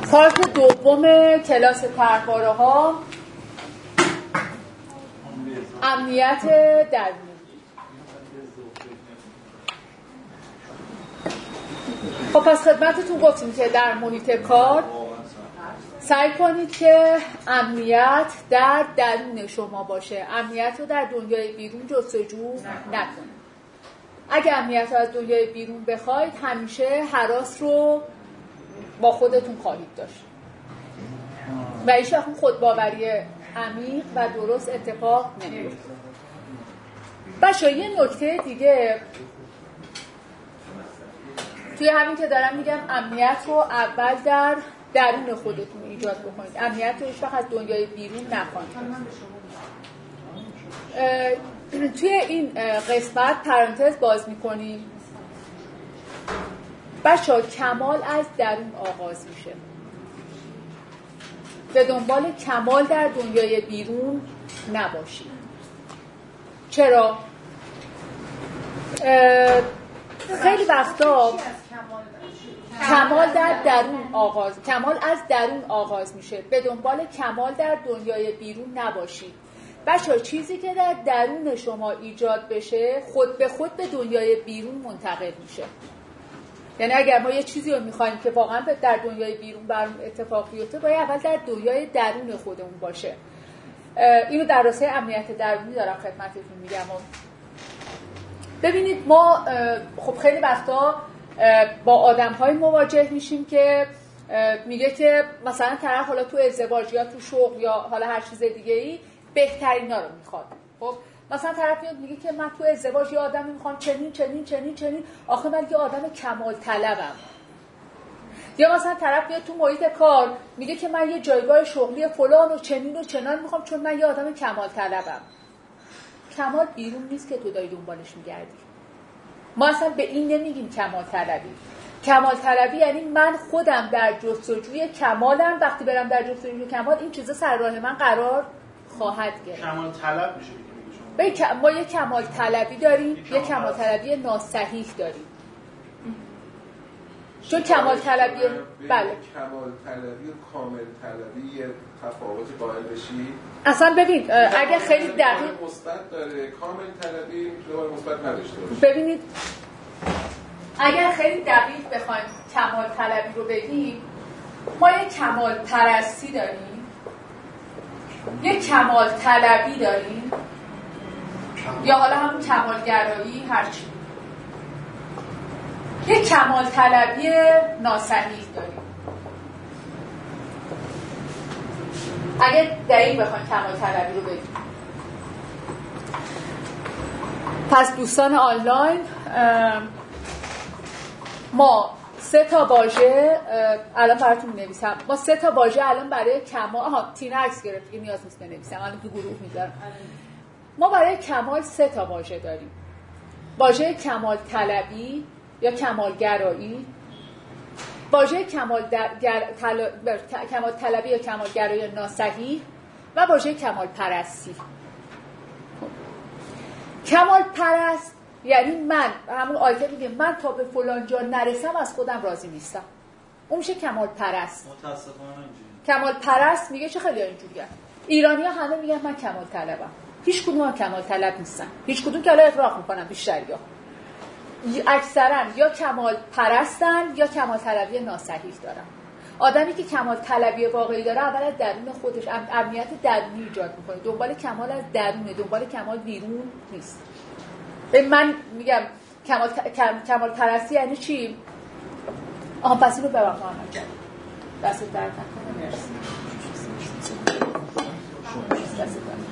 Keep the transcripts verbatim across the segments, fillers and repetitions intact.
پارت دوم کلاس طرحواره ها، امنیت درونی. خب پس خدمتتون گفتیم که در محیط کار سعی کنید که امنیت در درون شما باشه، امنیت رو در دنیای بیرون جستجو نکنید. اگه امنیت رو از دنیای بیرون بخواید همیشه هراس رو با خودتون خواهید داشت و هیچ وقت خودباوری عمیق و درست اتفاق نمیفته. بچه‌ها یه نکته دیگه توی همین که دارم میگم امنیت رو اول در درون خودتون ایجاد بکنید، امنیت رو هیچ وقت از دنیای بیرون نخواهید. توی این قسمت پرانتز باز میکنیم. بچه‌ها کمال از درون آغاز میشه. به دنبال کمال در دنیای بیرون نباشید. چرا؟ خیلی وقتا کمال در درون آغاز کمال از درون آغاز میشه. به دنبال کمال در دنیای بیرون نباشید. بچه‌ها چیزی که در درون شما ایجاد بشه خود به خود به دنیای بیرون منتقل میشه. یعنی اگر ما یه چیزی رو میخوایم که واقعا در دنیای بیرون برام اتفاق بیفته باید اول در دنیای درون خودمون باشه. اینو در راستای امنیت درونی دارم خدمتتون میگم. ببینید ما خب خیلی وقتا با آدم‌های مواجه میشیم که میگه که مثلا طرف حالا تو ازدواج یا تو شغل یا حالا هر چیز دیگه‌ای بهترینا رو میخواد. خب مثلا طرف میاد میگه که من تو ازدواج یه آدمی میخوام چنین چنین چنین چنین، آخه من یه آدم کمال طلبم. یا مثلا طرف میاد تو محیط کار میگه که من یه جایگاه شغلی فلان و چنین و چنان میخوام چون من یه آدم کمال طلبم. کمال بیرون نیست که تو داری دنبالش میگردی. ما اصلا به این نمیگیم کمال طلبی. کمال طلبی یعنی من خودم در جستجوی کمالم، وقتی برم در جستجوی کمال این چیزا سر راه من قرار خواهد گرفت. کمال طلب میشه دیگه. ما یه کمال طلبی داریم، یه کمال طلبی ناصحیح داریم. چون کمال طلبی بله کمال طلبی و کامل طلبی یه تفاوتی قائل بشی. اصلا ببین اگه خیلی دقیق مثبت داره، کامل طلبی دوباره مثبت نداشته باشه. ببینید اگر خیلی دقیق بخوایم کمال طلبی رو بگیم، ما یه کمال پرستی داریم، یه کمال طلبی داریم، یا حالا همون کمال گرایی هرچی. یه کمال طلبی ناصحیح داریم. اگه دقیق بخوایم کمال طلبی رو بگیم، پس دوستان آنلاین ما سه تا واژه الان براتون می‌نویسم. ما سه تا واژه الان برای کمال آها تینا عکس گرفت، دیگه نیاز نیست بنویسم، الان تو گروه میذارم. ما برای کمال سه تا واژه داریم. واژه کمال طلبی یا کمال گرایی، واژه کمال گر... تل... کمال طلبی یا کمال گرایی ناصحیح و واژه کمال پرستی. کمال پرست یعنی من همون آیت میگه من تا به فلان جا نرسم از خودم راضی نیستم. اون میشه کمال پرست. متاسفانه اینجوریه. کمال پرست میگه چه خیلی اینجوریه. ایرانی‌ها همه میگن من کمال طلبم. هیچ کدوم هم کمال طلب نیستن. هیچ کدوم که الان اغراق میکنن بیشتریا. اکثرا یا کمال پرستن یا کمال طلبی ناصحیح دارن. آدمی که کمال طلبی واقعی داره اول از درون خودش امنیت درونی ایجاد میکنه. دنبال کمال از درونه، دنبال کمال بیرون نیست. من میگم کمال کم... کمال پرستی یعنی چی؟ آها پس اینو ببر محمد جان. دست درد نکنه. مرسی. دست درد.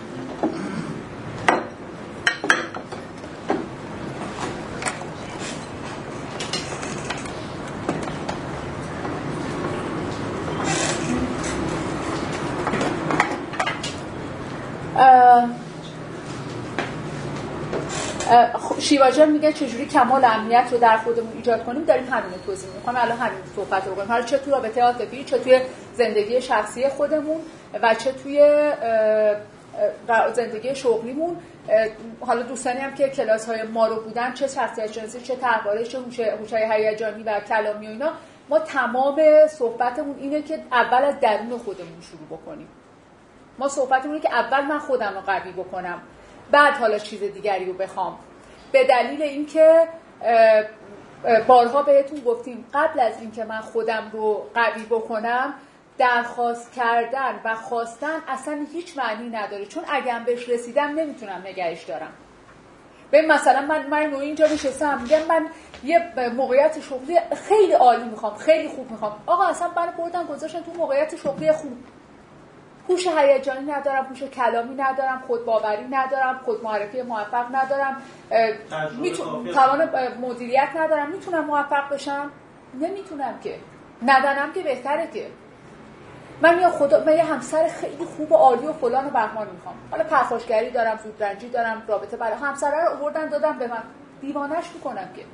شیواجان میگه چجوری کمال امنیت رو در خودمون ایجاد کنیم. داریم همین رو توضیح میکنم. الان همین صحبت رو بکنیم. حالا چه تو رابطه عاطفی، چه توی زندگی شخصی خودمون و چه توی زندگی شغلیمون، حالا دوستانی هم که کلاس های ما رو بودن، چه شخصیت شناسی، چه طرحواره، چه هوش‌های هیجانی و کلامی و اینا، ما تمام صحبتمون اینه که اول از درون خودمون شروع بکنیم. ما صحبتمون اینه که اول من خودم رو قوی بکنم، بعد حالا چیز دیگری رو بخوام. به دلیل اینکه بارها بهتون گفتیم قبل از اینکه من خودم رو قوی بکنم، درخواست کردن و خواستن اصلا هیچ معنی نداره، چون اگه هم بهش رسیدم نمیتونم نگهش دارم. ببین مثلا من من اینجا نشستم میگم من یه موقعیت شغلی خیلی عالی میخوام، خیلی خوب میخوام. آقا اصلا من بردن گذاشتن تو موقعیت شغلی خوب، هوش هیجانی ندارم، هوش کلامی ندارم، خود باوری ندارم، خود معرفی موفق ندارم، میتونم توان مدیریت ندارم، میتونم موفق بشم؟ نمیتونم که. ندانم که بهتره که. من یا خدا من یه همسر خیلی خوب و عالی و فلان و بهمان میخوام. حالا پرخاشگری دارم، زودرنجی دارم، رابطه برای همسره رو آوردن دادم به من، دیوانه‌اش میکنم که.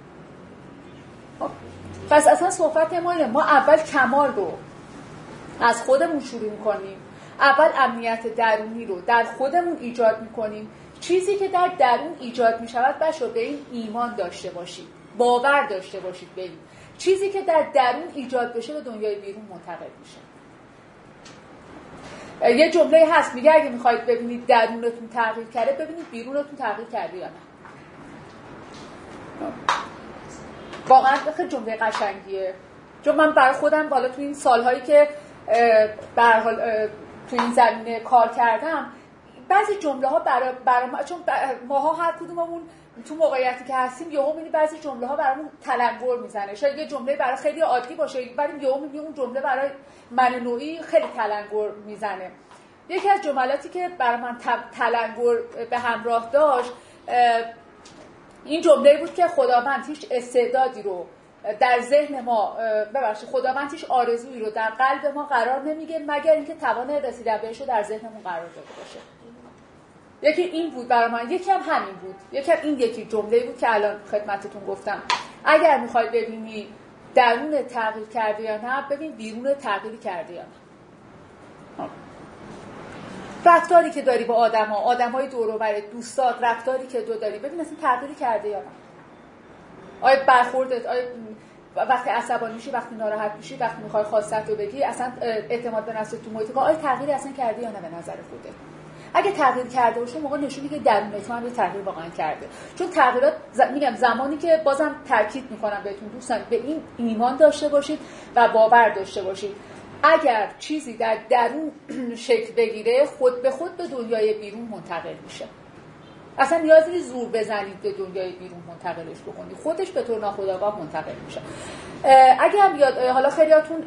پس اصلا صحبت ما اینه، ما اول کمال رو از خودمون شروع میکنیم، اول امنیت درونی رو در خودمون ایجاد میکنیم. چیزی که در درون ایجاد میشود بچه‌ها به این ایمان داشته باشید، باور داشته باشید به این. چیزی که در درون ایجاد بشه به دنیای بیرون منتقل میشه. یه جمله هست میگه اگه میخواید ببینید درونتون تغییر کرده، ببینید بیرونتون تغییر کرده یا نه. واقعا خیلی جمله قشنگیه، چون من برای خودم بالا تو این سالهایی که به هر حال تو این زمینه کار کردم، بعضی جمله ها برای برای ما، چون ماها هر کدوممون تو موقعیتی که هستیم یهو میبینی بعضی جمله ها برامون تلنگر میزنه. شاید یه جمله برای خیلی عادی باشه ولی یهو میبینی اون جمله برای من نوعی خیلی تلنگر میزنه. یکی از جملاتی که برای من تلنگر به همراه داشت این جمله بود که خداوند هیچ استعدادی رو در ذهن ما ببخشید خداوند هیچ آرزویی رو در قلب ما قرار نمیگه مگر اینکه توان رسیدن بهش رو در ذهنمون قرار داده باشه. یکی این بود برای من، یکی هم همین بود، یکی هم این یکی جمله بود که الان خدمتتون گفتم. اگر میخوای ببینی درون تغییر کرده یا نه، ببین بیرون تغییر کرده یا نه. رفتاری که داری با آدما، آدمای دور و بر دوستات، رفتاری که دو داری، ببین اصلا تغییر کرده یا نه. آیا برخوردت، آیا وقتی عصبانی میشی، وقتی ناراحت میشی، وقتی میخوای خواستت رو بگی، اصلا اعتماد به نفس تو محیط، آیا تغییری اصلا کردی یا نه به نظر خودت؟ اگه تغییر کرده باشه موقع نشونی که درون تو هم یه تغییر واقعا کرده. چون تغییرات ز... میگم زمانی که بازم تاکید میکنم بهتون دوستان به این ایمان داشته باشید و باور داشته باشید. اگر چیزی در درون شکل بگیره خود به خود به دنیای بیرون منتقل میشه. اصلا نیازی نیست زور بزنید به دنیای بیرون منتقلش بکنید، خودش به طور ناخودآگاه منتقل میشه. اگه هم یاد حالا خیلیاتون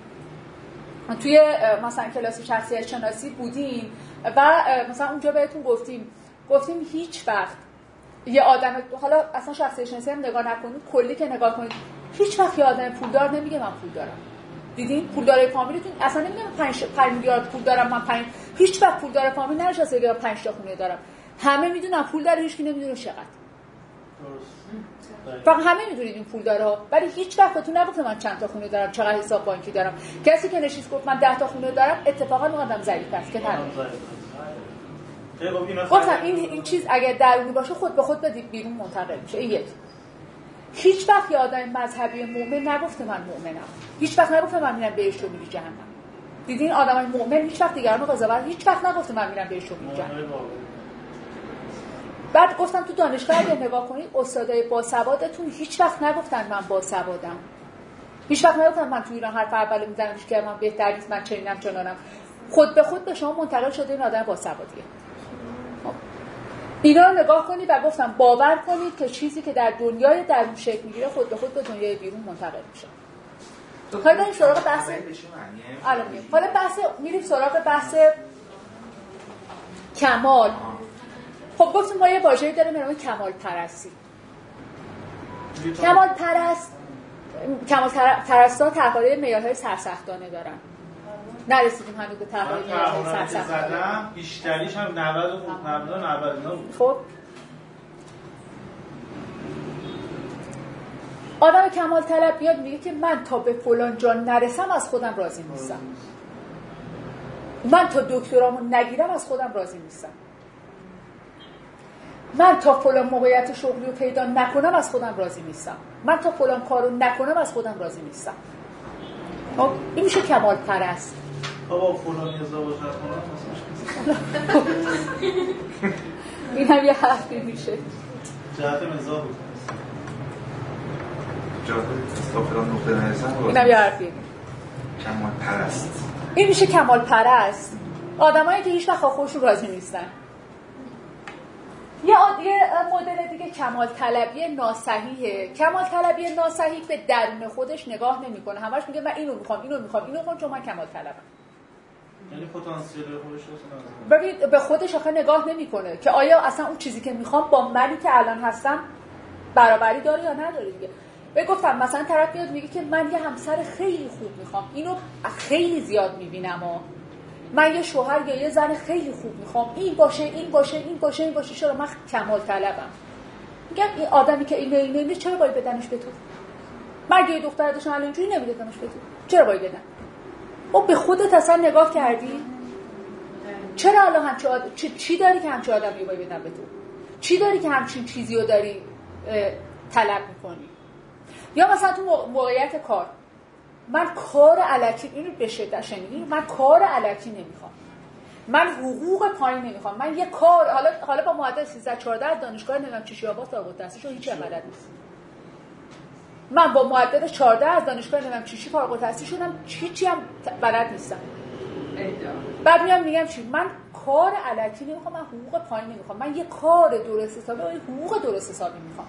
توی مثلا کلاس شخصیت شناسی بودین و مثلا اونجا بهتون گفتیم گفتیم هیچ وقت یه آدم، حالا اصلا شخصیت شناسی هم نگاه نکنید، کلی که نگاه کنید، هیچ وقت یه آدم پولدار نمیگه من پول دارم. دیدین پولدار فامیلتون اصلا نمیگه من پنج میلیارد پول دارم، من پنج هیچ وقت پولدار فامیل ننشسته که پنج تا خونه دارم. همه میدونن پول داره، هیچ کی نمیدونه چقدر. فقط همه میدونید این پول داره ها، ولی هیچ وقت بهتون نگفته من چند تا خونه دارم، چقدر حساب بانکی دارم. کسی که نشست گفت من ده تا خونه دارم، اتفاقا اون آدم ضعیف است که نره. گفتم این این چیز اگر درونی باشه خود به خود به بیرون منتقل میشه. این یک. هیچ وقت یه آدم مذهبی مؤمن نگفته من مؤمنم. هیچ وقت نگفته من میرم بهشت و میرم جهنم. دیدین آدمای مؤمن هیچ وقت دیگران رو قضاوت، هیچ وقت نگفته من میرم بهشت و میرم جهنم. بعد گفتم تو دانشگاه اگه نگاه کنید استادای باسوادتون هیچ وقت نگفتن من باسوادم. هیچ وقت نگفتن من تو ایران حرف اول میزنم که من بهتر نیست، من چنینم چنانم. خود به خود به شما منتقل شده این آدم باسوادیه. اینا رو نگاه کنید و گفتم باور کنید که چیزی که در دنیای درون شکل میگیره خود به خود به دنیای بیرون منتقل میشه. حالا بریم سراغ بحث الان میگم. حالا بحث میریم سراغ بحث کمال. خب گفتیم ما یه واژه‌ای داریم به نام کمال پرستی. کمال پرست کمال پرستا طرحواره معیارهای سرسختانه دارن. نرسیدیم هنوز به طرحواره معیارهای سرسختانه. بیشتریش هم نود و نود اینا بود. خب آدم کمال طلب میاد میگه که من تا به فلان جا نرسم از خودم راضی نیستم. من تا دکترامو نگیرم از خودم راضی نیستم. من تا فلان موقعیت شغلی رو پیدا نکنم از خودم راضی نیستم. من تا فلان کارو نکنم از خودم راضی نیستم. خب این میشه کمال پرست. بابا فلانی ازدواج نکنم این هم یه حرفی میشه. جهت مزاح بود. جهت تا فلان نقطه نرسم. این هم یه حرفی. کمال پرست. این میشه کمال پرست. آدمایی که هیچ وقت خودشون راضی نیستن. یه یه مدل دیگه کمال طلبی ناصحیحه. کمال طلبی ناصحیح به درون خودش نگاه نمیکنه. همش میگه من اینو میخوام، اینو میخوام، اینو میخوام چون من کمال طلبم. یعنی پتانسیل خودش رو ببین به خودش آخه نگاه نمیکنه که آیا اصلا اون چیزی که میخوام با منی که الان هستم برابری داره یا نداره دیگه. به گفتم مثلا طرف میاد میگه که من یه همسر خیلی خوب میخوام، اینو خیلی زیاد میبینم ها. من یه شوهر یا یه زن خیلی خوب میخوام، این باشه این باشه این باشه این باشه. چرا من کمال طلبم؟ میگم این آدمی که اینه اینه اینه چرا باید بدنش به تو؟ من یه دختر داشتم الان اینجوری نمیدادمش به تو، چرا باید بدن؟ و به خودت اصلا نگاه کردی؟ چرا الان همچین آدم چی, چی داری که همچین آدمی باید بدن به تو؟ چی داری که همچین چیزی رو داری طلب میکنی؟ یا مثلا تو موقعیت کار من کار الکی، اینو به شدت شنیدی؟ من کار الکی نمیخوام، من حقوق پایین نمیخوام، من یه کار حالا حالا با معدل سیزده چهارده دانشگاه نمیدونم چی شیابات فارغ التحصیل هیچ بلد نیست. من با معدل چهارده از دانشگاه نمیدونم چی چی فارغ التحصیل شدم، هیچی هم بلد نیستم. بعد میام میگم چی؟ من کار الکی نمیخوام، من حقوق پایین نمیخوام، من یه کار درست حسابی و حقوق درست حسابی میخوام.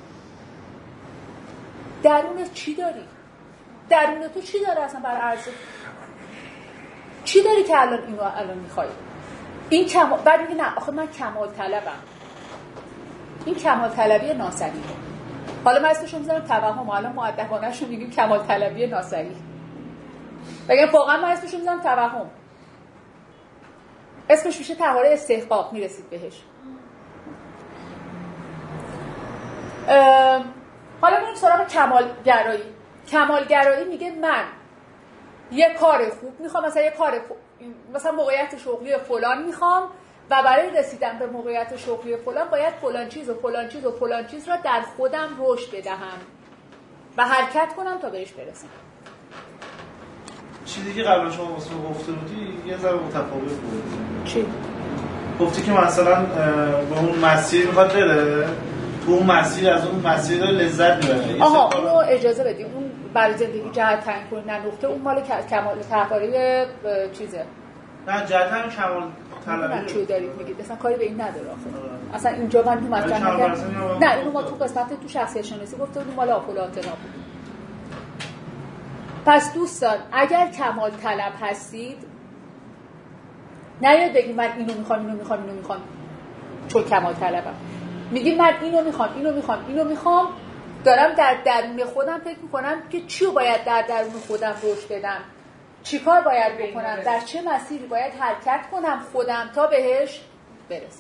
درونت چی داری؟ درون تو چی داره اصلا بر عرضه؟ چی داری که الان اینو الان میخوای؟ این کمال. بعد میگه نه آخه من کمال طلبم. این کمال طلبی ناصحیحه. حالا من اسمشو میذارم توهم، الان مؤدبانه‌اش رو میگیم کمال طلبی ناصحیح. بگم واقعا من اسمشو میذارم توهم. اسمش میشه طهاره استحقاق، میرسید بهش. حالا بریم سراغ کمال گرایی. کمال گرایی میگه من یه کار خوب میخوام، مثلا یه کار مثلا موقعیت شغلی فلان میخوام و برای رسیدن به موقعیت شغلی فلان باید فلان چیز و فلان چیز و فلان چیز را در خودم رشد بدهم و حرکت کنم تا بهش برسم. چیزی که قبلا شما واسه گفته بودی یه ذره متفاوت بود. چی؟ گفتی که مثلا به اون مسیر میخواد بره، تو اون مسیر از اون مسیر داره لذت میبره. آها اونو اجازه بدی، اون برای زندگی جهت تعیین کنی نه نقطه، اون مال کمال طهاره چیزه. نه جهت هم کمال طلبی چی دارید میگید؟ اصلا کاری به این نداره آخه. اصلا اینجا من تو مطلب نگم. نه اینو ما تو قسمت تو شخصیت شناسی گفته بودیم مال آپولاتنا بود. پس دوستان اگر کمال طلب هستید نیاید بگید من اینو میخوام اینو میخوام اینو میخوام چون کمال طلبم. میگید من اینو میخوام اینو میخوام اینو میخوام، دارم در درون خودم فکر میکنم که چی رو باید در درون خودم رشد بدم، چی کار باید بکنم، در چه مسیری باید حرکت کنم خودم تا بهش برسم.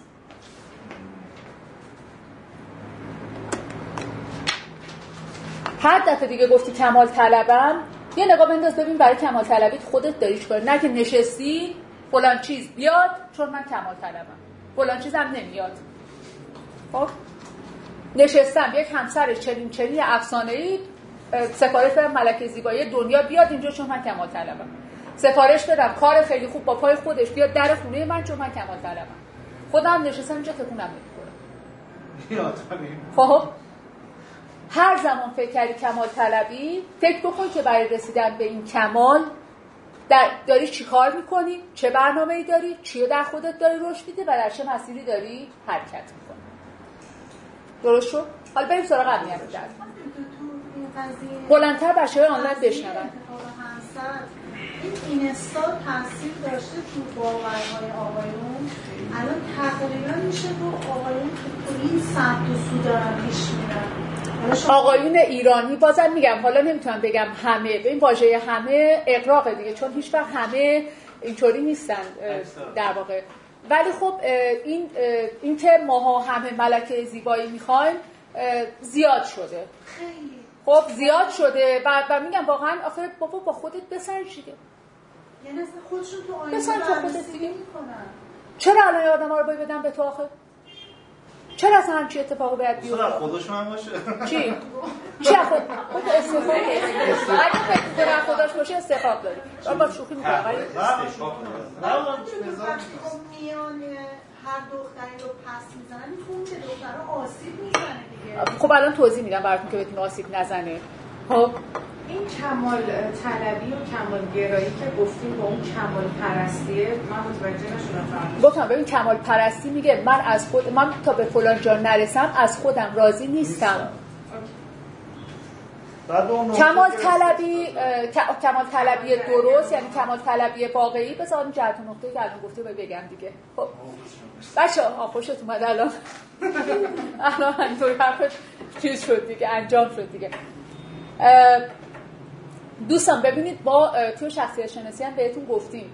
هر دفعه دیگه گفتی کمال طلبم، یه نگاه بنداز ببین برای کمال طلبیت خودت داری چیکار، نه که نشستی فلان چیز بیاد چون من کمال طلبم، فلان چیزم نمیاد. خب نشستم یک همسر چنین چنین افسانه‌ای سفارش بدم ملکه زیبایی دنیا بیاد اینجا چون من کمال طلبم، سفارش بدم کار خیلی خوب با پای خودش بیاد در خونه من چون من کمال طلبم، خودم نشستم اینجا تکونم نمی‌خوره. خب هر زمان فکر کردی کمال طلبی، فکر بکن که برای رسیدن به این کمال در داری چی کار میکنی، چه برنامه‌ای داری، چی رو در خودت داری رشد میده و در چه مسیری داری حرکت میکنی. درست شد؟ حالا بریم سراغ قبلیه رو درد بلندتر بچه های آنلاین بشنون. این اینستا تاثیر داشته تو باورهای آقایون، الان تقریبا میشه تو آقایون تو این سمت و سو دارن پیش میرن. آقایون ایرانی بازم میگم حالا نمیتونم بگم همه، به این واژه همه اغراق دیگه چون هیچ وقت همه اینطوری نیستن در واقع، ولی خب این این که ماها همه ملکه زیبایی میخوایم زیاد شده، خب زیاد شده و, و میگم واقعا آخه بابا با خودت بسنج دیگه، یعنی اصلا خودشون تو آینه مثلا تو خودت بررسی دیگه میکنن. چرا الان آدم‌ها رو باید بدن به تو آخه؟ چرا اصلا همچین اتفاقی باید بیفته؟ اصلا خودش من باشه. چی؟ چی خود خود استفاده اگه فکر کنم خودش باشه استفاده داری. آره با شوخی می‌کنم ولی استفاده. نه من میان هر دختری رو پس میزنن میتونن به دخترها آسیب میزنه دیگه. خب الان توضیح میدم براتون که بهتون آسیب نزنه. خب این کمال طلبی و کمال گرایی که گفتیم با اون کمال پرستیه من متوجه نشدم. گفتم ببین کمال پرستی میگه من از خود من تا به فلان جا نرسم از خودم راضی نیستم. کمال طلبی کمال طلبی درست یعنی کمال طلبی واقعی بذار این جهت و نقطه‌ای که الان گفته باید بگم دیگه. خب بچه‌ها خوشت اومد الان الان همینطوری حرف چیز شد دیگه انجام شد دیگه. دوستان ببینید با توی شخصیت شناسی هم بهتون گفتیم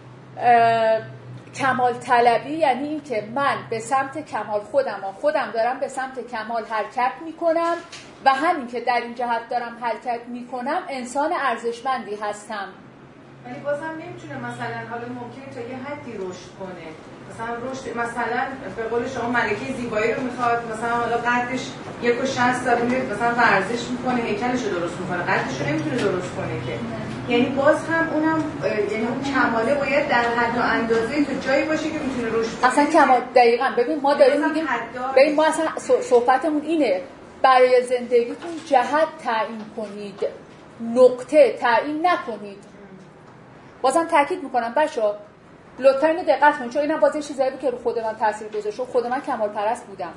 کمال طلبی یعنی این که من به سمت کمال خودم و خودم دارم به سمت کمال حرکت میکنم و همین که در این جهت دارم حرکت میکنم انسان ارزشمندی هستم. ولی بازم نمیتونه مثلا حالا ممکنه تا یه حدی رشد کنه، مثلا رشد مثلا به قول شما ملکه زیبایی رو میخواد مثلا حالا قدش یک و شصت داره میره مثلا ورزش میکنه هیکلش رو درست میکنه قدش رو نمیتونه درست کنه که یعنی باز هم اونم یعنی اون کماله باید در حد و اندازه تا جایی باشه که میتونه رشد کنه. اصلا کمال دقیقاً ببین ما داریم میگیم ببین ما اصلا صحبتمون اینه برای زندگیتون جهت تعیین کنید نقطه تعیین نکنید. بازم تاکید میکنم بچه‌ها لطفاً اینو دقت کنید چون اینم باز یه چیزایی بود که رو خود من تاثیر گذاشت. خود من کمال پرست بودم.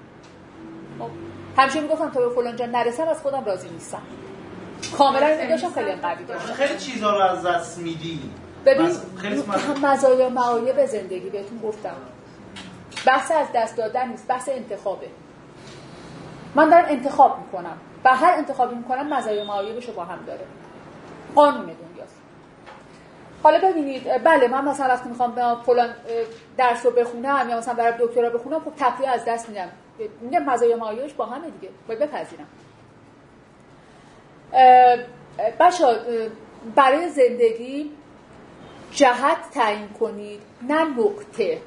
همیشه میگفتم تا به فلان جا نرسم از خودم راضی نیستم. کاملا اینو داشتم خیلی قوی داشتم. خیلی چیزا رو از دست میدی. ببین مزایا و معایب زندگی بهتون گفتم. بحث از دست دادن نیست، بحث انتخابه. من دارم انتخاب میکنم و هر انتخابی میکنم مزایا و معایبش رو با هم داره. قانون دنیاست. حالا ببینید بله من مثلا وقتی میخوام فلان درس رو بخونم یا مثلا برای دکترا بخونم خب تقریبا از دست میدم. میگم مزایا و معایبش با همه دیگه. باید بپذیرم. بچه‌ها برای زندگی جهت تعیین کنید نه نقطه.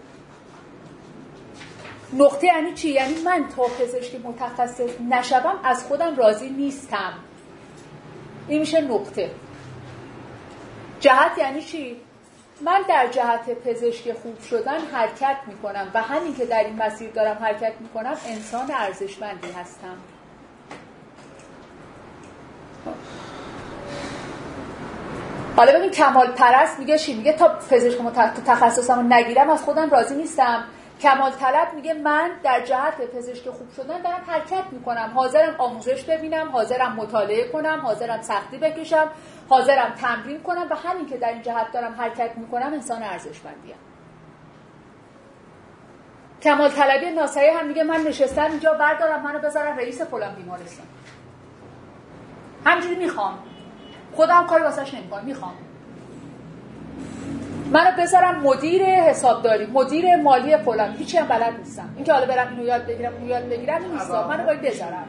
نقطه یعنی چی؟ یعنی من تا پزشک متخصص نشوم از خودم راضی نیستم. این میشه نقطه. جهت یعنی چی؟ من در جهت پزشک خوب شدن حرکت میکنم و همین که در این مسیر دارم حرکت میکنم انسان ارزشمندی هستم. حالا ببین کمال پرست میگه چی؟ میگه تا پزشک تخصصمو نگیرم از خودم راضی نیستم. کمال طلب میگه من در جهت پزشک خوب شدن دارم حرکت میکنم، حاضرم آموزش ببینم، حاضرم مطالعه کنم، حاضرم سختی بکشم، حاضرم تمرین کنم و همین که در این جهت دارم حرکت میکنم انسان ارزشمندیم. کمال طلبی ناسایی هم میگه من نشستم اینجا بردارم منو بذارم رئیس فلان بیمارستان. همینجوری میخوام. خودم کاری واسش نمیکنم، میخوام. منو بذارم مدیر حسابداری، مدیر مالی فلان، هیچی هم بلد نیستم. اینکه حالا برم اینو یاد بگیرم، اونو یاد بگیرم نیستا. منو باید بذارم.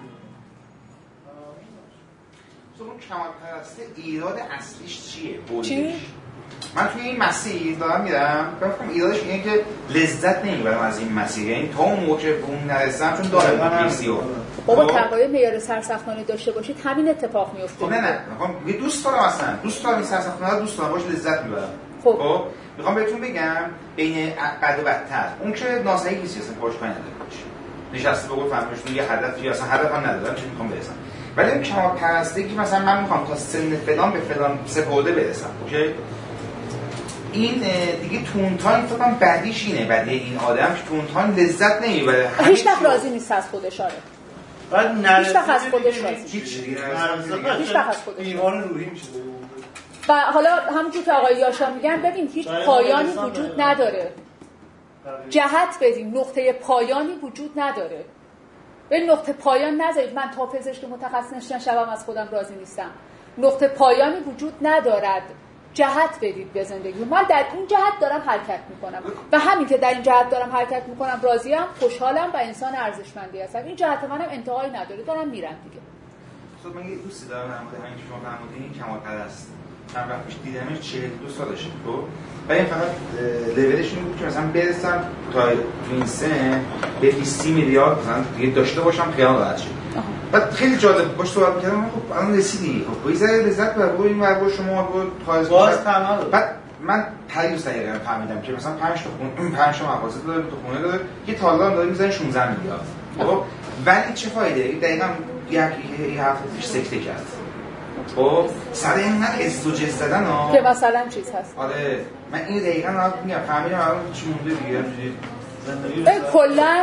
تو اون کمال پرستی ایراد اصلیش چیه؟ بودش. چی؟ من توی این مسیر دارم میرم بفهم ایرادش اینه که لذت نمیبرم از این مسیر. یعنی تا اون موقع به اون نرسم چون دارم پیسیو بابا تقاضای معیار سرسختانه داشته باشید همین اتفاق میفته. خب نه نه میخوام دوست دارم اصلا دوست دارم این سرسختانه رو دوست دارم باش لذت میبرم. خب خب میخوام بهتون بگم بین بد و بدتر اون که ناسایی کسی اصلا پاش پای نداره نشسته بگو فهمشون یه هدفی اصلا هدف هم ندارم چه میخوام برسم. ولی اون کمال پرستی که مثلا من میخوام تا سن فلان به فلان سپرده برسم اوکی این دیگه تونتان فکر کنم بعدیش اینه بعدی این آدم که تونتان لذت نمیبره هیچ وقت راضی نیست از خودش. آره بعد نرسه هیچ وقت از خودش راضی هیچ دیگه هیچ وقت از خودش بیمار روحی میشه. و حالا همونجور که آقای یاشا میگن ببین هیچ پایانی وجود نداره. جهت بدیم نقطه پایانی وجود نداره. به نقطه پایان نذارید من تا پزشک متخصص نشوم از خودم راضی نیستم. نقطه پایانی وجود ندارد. جهت بدید به زندگی. من در این جهت دارم حرکت میکنم و همین که در این جهت دارم حرکت میکنم راضیم، خوشحالم و انسان ارزشمندی هستم. این جهت منم انتهایی نداره، دارم میرم دیگه. خب من یه دوستی دارم در مورد همین که شما فرمودین کمال پرست چند وقت پیش دیدمش چهل و دو سالشه تو ولی فقط لولش این بود که مثلا برسم تا این سن به بیست میلیارد مثلا دیگه داشته باشم خیال راحت شه. بعد خیلی جالب باش صحبت کردم. خب الان رسیدی خب یه ذره لذت ببر این ور شما با پایز باز تمام. بعد من پریوس دقیقاً فهمیدم که مثلا پنج تا خونه پنج تا مغازه داره تو خونه داره یه تالار داره میزنه شانزده میلیارد. خب ولی چه فایده؟ دقیقاً یک یه هفته پیش سکته کرد. خب سر اینقدر استوجه زدن ها که مثلا چیز هست. آره من این دقیقاً الان میگم فهمیدم الان چی مونده دیگه زندگی کلا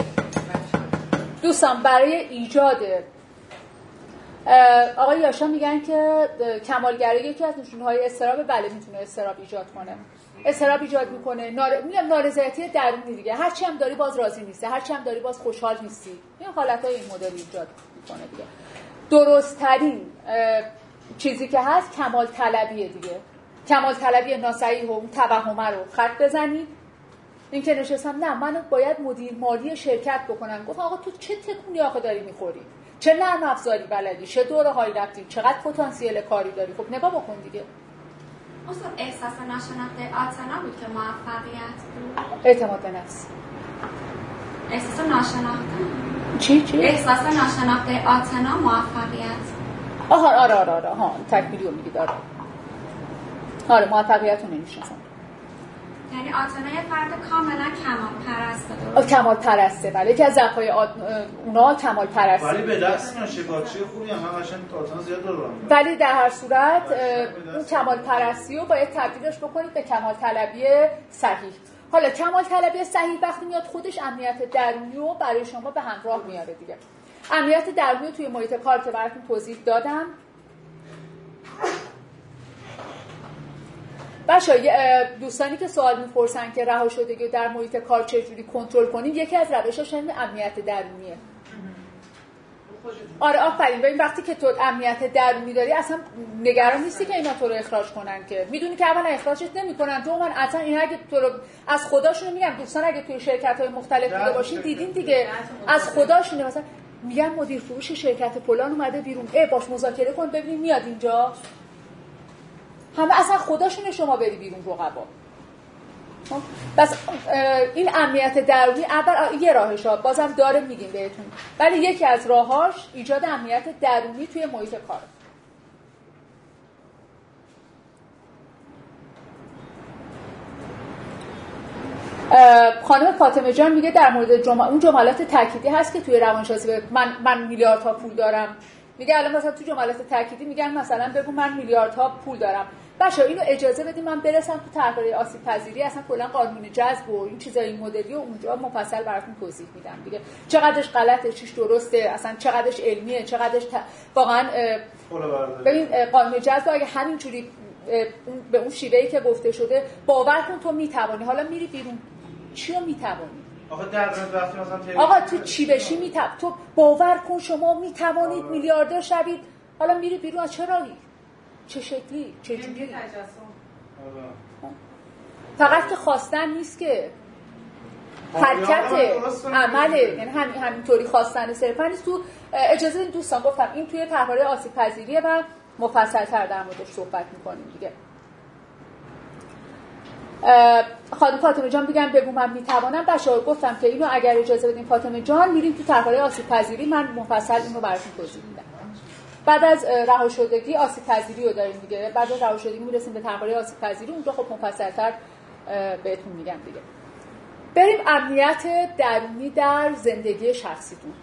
دوستان برای ایجاد آقای یاشا میگن که کمالگرایی یکی از نشونه‌های اضطراب. بله میتونه اضطراب ایجاد کنه. اضطراب ایجاد میکنه نار... میگم نارضایتی درونی دیگه. هرچی هم داری باز راضی نیستی، هرچی هم داری باز خوشحال نیستی. این حالتهای این مدل ایجاد میکنه دیگه. درست ترین چیزی که هست کمال طلبیه دیگه. کمال طلبی ناصحیح و اون توهمه رو خط بزنی. این که نشستم نه من باید مدیر مالی شرکت بکنم. گفت آقا تو چه تکونی آخه داری میخوری؟ چه نرم افزاری بلدی؟ چه دوره‌هایی رفتی؟ چقدر پتانسیل کاری داری؟ خب نگاه بکن دیگه. اصلا احساس ناشناخته آتنا بود که موفقیت بود. اعتماد به نفس. احساس ناشناخته. چی چی؟ احساس ناشناخته آتنا موفقیت. آها آره آره آره ها تکمیلی رو میگی داره. آره موفقیت رو نمیشناسم. یعنی آتنا یه فرد کاملا کمال پرسته. کمال پرسته بله یکی از ضعف‌های آت... اونا کمال پرسته. ولی به دست میاد شکارچی خوبی هم من قشنگ آتنا زیاد دارم. ولی در هر صورت اون کمال پرستی رو باید تبدیلش بکنید به کمال طلبی صحیح. حالا کمال طلبی صحیح وقتی میاد خودش امنیت درونی رو برای شما به همراه میاره دیگه. امنیت درونی توی محیط کار که براتون توضیح دادم. بچه‌ها دوستانی که سوال می‌پرسن که رها شدگی در محیط کار چجوری کنترل کنیم یکی از روش‌هاش همین امنیت درونیه. آره آفرین. ببین وقتی که تو امنیت درونی داری اصلا نگران نیستی که اینا تو رو اخراج کنن که میدونی که اولا اخراجت نمی‌کنن. تو من اصلا این اگه تو رو از خداشون میگم دوستان اگه توی شرکت‌های مختلف بوده باشین دیدین دیگه از خداشون مثلا میگن مدیر فروش شرکت فلان اومده بیرون ای باش مذاکره کن ببینیم میاد اینجا. همه اصلا خداشونه شما بری بیرون رقبا. بس این امنیت درونی اول یه راهش ها بازم داره میگیم بهتون ولی یکی از راهاش ایجاد امنیت درونی توی محیط کار. خانم فاطمه جان میگه در مورد جمل... اون جملات تأکیدی هست که توی روانشناسی من من میلیاردها پول دارم. میگه الان مثلا تو جملات تأکیدی میگن مثلا بگو من میلیاردها پول دارم. بچه‌ها اینو اجازه بدید من برسم تو طرح‌های آسیب پذیری اصلا کلا قانون جذب و این چیزای این مدلی و اونجا مفصل براتون توضیح میدم دیگه. چقدرش غلطه، چیش درسته، اصلا چقدرش علمیه، چقدرش ت... واقعا ببین قانون جذب اگه همینجوری به اون شیوهی که گفته شده باور کن تو میتوانی. حالا میری بیرون چی رو میتوانی؟ آقا در وقتی مثلا آقا تو چی بشی میتوانی؟ تو باور کن شما میتوانید میلیاردر شوید. حالا میری بیرون از چه راهی؟ چه شکلی؟ چه جوری؟ فقط که خواستن نیست که حرکت عمله. یعنی همین همینطوری خواستن صرفا نیست. تو اجازه بدید دوستان گفتم این توی طرح‌های آسیب پذیریه و مفصل‌تر در موردش صحبت می‌کنیم دیگه. خانم فاطمه جان بگم بگو من میتوانم. بچه‌ها گفتم که اینو اگر اجازه بدین فاطمه جان میریم تو طرح‌های آسیب پذیری من مفصل اینو براتون توضیح میدم. بعد از رها شدگی آسیب پذیری رو داریم دیگه. بعد از رها شدگی میرسیم به طرح‌های آسیب پذیری اونجا خب مفصل‌تر بهتون میگم دیگه. بریم امنیت درونی در زندگی شخصیتون.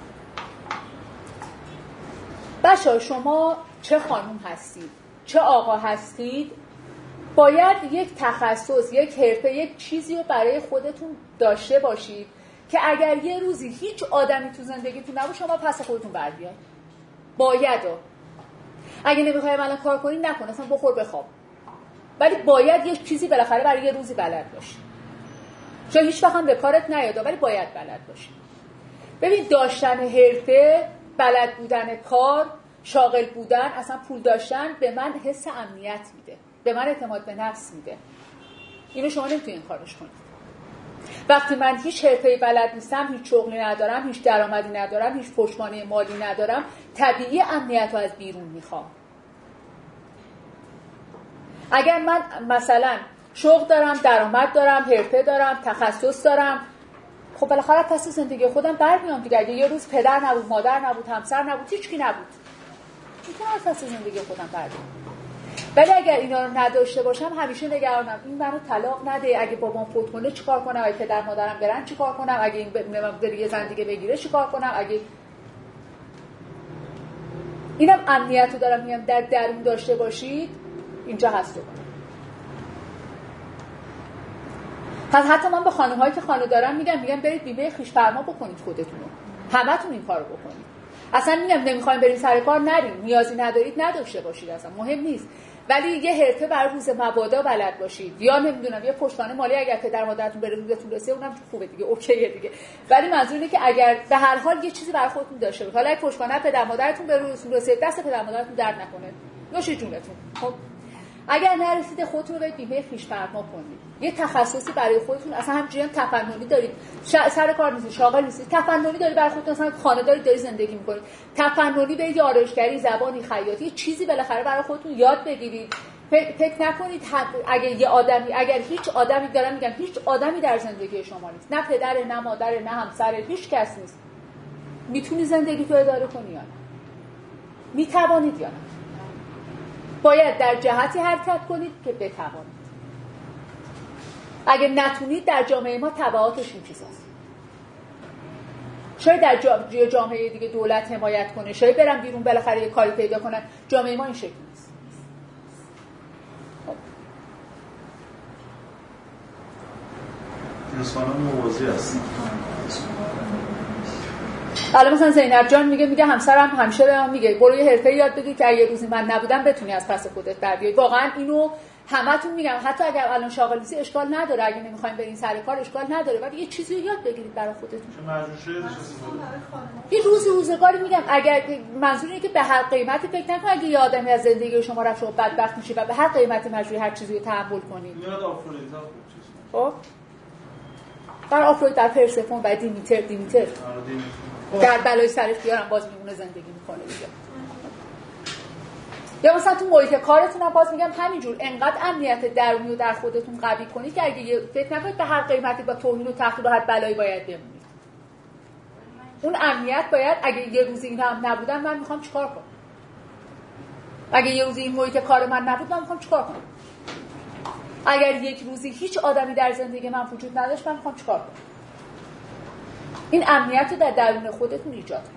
بچه‌ها شما چه خانم هستید چه آقا هستید باید یک تخصص، یک حرفه، یک چیزی رو برای خودتون داشته باشید که اگر یه روزی هیچ آدمی تو زندگیتون نباشه شما پس خودتون بر بیاید. باید. اگه نمیخوای الان کار کنی نکن، اصلا بخور بخواب. ولی باید یه چیزی بالاخره برای یه روزی بلد باشی. چون هیچ وقت هم به کارت نیاد ولی باید بلد باشی. ببین داشتن حرفه، بلد بودن کار، شاغل بودن، اصلا پول داشتن به من حس امنیت میده. به من اعتماد به نفس میده. اینو شما نمیتونید این کارش کنید. وقتی من هیچ حرفه‌ای بلد نیستم، هیچ شغلی ندارم، هیچ درآمدی ندارم، هیچ پشتوانه مالی ندارم، طبیعی امنیت رو از بیرون میخوام. اگر من مثلا شغل دارم، درآمد دارم، حرفه دارم، تخصص دارم، خب بالاخره پس زندگی خودم برمیام دیگه. اگه یه روز پدر نبود، مادر نبود، همسر نبود، هیچکی نبود، میتونم پس زندگی خودم برمیام. ولی اگر اینا رو نداشته باشم همیشه نگرانم این منو طلاق نده، اگه بابام فوت کنه چیکار کنم، اگه پدر مادرم برن چیکار کنم، اگه این بره یه زن دیگه بگیره چیکار کنم، اگه اینم امنیت رو دارم میگم در درون داشته باشید. اینجا هست. پس حتی من به خانم‌هایی که خانه دارم میگم میگم برید بیمه خویش فرما بکنید خودتون رو، همتون این کارو بکنید. اصلا میگم نمیخوایم بریم سر کار نریم، نیازی ندارید نداشته باشید، اصلا مهم نیست. ولی یه حرفه برای روز مبادا بلد باشید، یا نمیدونم یه پشتوانه مالی اگر پدر مادرتون بره روزتون رسه اونم خوبه دیگه، اوکیه دیگه. ولی منظور اینه که اگر به هر حال یه چیزی برای خودتون داشته باشید، حالا اگه پشتوانه پدر مادرتون بره روزتون رسه دست پدر مادرتون درد نکنه، نوش جونتون. خب اگر نرسید خودتون رو به بیمه خویش فرما کنید. یه تخصصی برای خودتون، اصلا همینجوری هم تفننی دارید، سر کار نیستید، شاغل نیستید، تفننی دارید برای خودتون، مثلا خانه دارید دارید زندگی می‌کنید، تفننی برید آرایشگری، زبانی، خیاطی، چیزی بالاخره برای خودتون یاد بگیرید. فکر نکنید اگه یه آدمی، اگر هیچ آدمی، دارم میگم هیچ آدمی در زندگی شما نیست، نه پدر، نه مادر، نه همسر، هیچ کس نیست، میتونی زندگی تو اداره کنی یا نه؟ میتوانید یا نه؟ باید در جهتی حرکت کنید که بتوانید. اگه نتونید در جامعه ما تبعاتش این چیزاست. شاید در جا... جامعه دیگه دولت حمایت کنه، شاید برم بیرون بالاخره یه کاری پیدا کنن، جامعه ما این شکلی نیست. انسان ها موازی هستن. الان مثلا زینب جان میگه میگه همسرم همیشه به من میگه برو یه حرفه یاد بگیر که اگه روزی من نبودم بتونی از پس خودت بر بیای. واقعا اینو همتون میگم، حتی اگر الان شاغل نیستی اشکال نداره، اگه نمیخوایم برین سر کار اشکال نداره، ولی یه چیزی رو یاد بگیرید برای خودتون. یه روز روزگاری میگم، اگر منظور اینه که به هر قیمتی فکر نکن اگه یه آدمی از زندگی شما رفت شما بدبخت میشی و به هر قیمتی مجبوری هر چیزی رو تحمل کنید. میاد آفرویتا خب در آفروید، در پرسفون و دیمیتر دیمیتر در بلای سر اختیارم باز میمونه زندگی میکنه دیگه. یا مثلا تو محیط کارتون هم باز میگم همینجور انقدر امنیت درونی رو در خودتون قوی کنید که اگه فکر نکنید به هر قیمتی با توهین و تحقیر و هر بلایی باید بمونید. اون امنیت باید، اگه یه روزی اینا هم نبودن من میخوام چیکار کنم؟ اگه یه روزی این محیط کار من نبود من میخوام چیکار کنم؟ اگر یک روزی هیچ آدمی در زندگی من وجود نداشت من میخوام چیکار کنم؟ این امنیت رو در درون خودتون ایجاد کنید.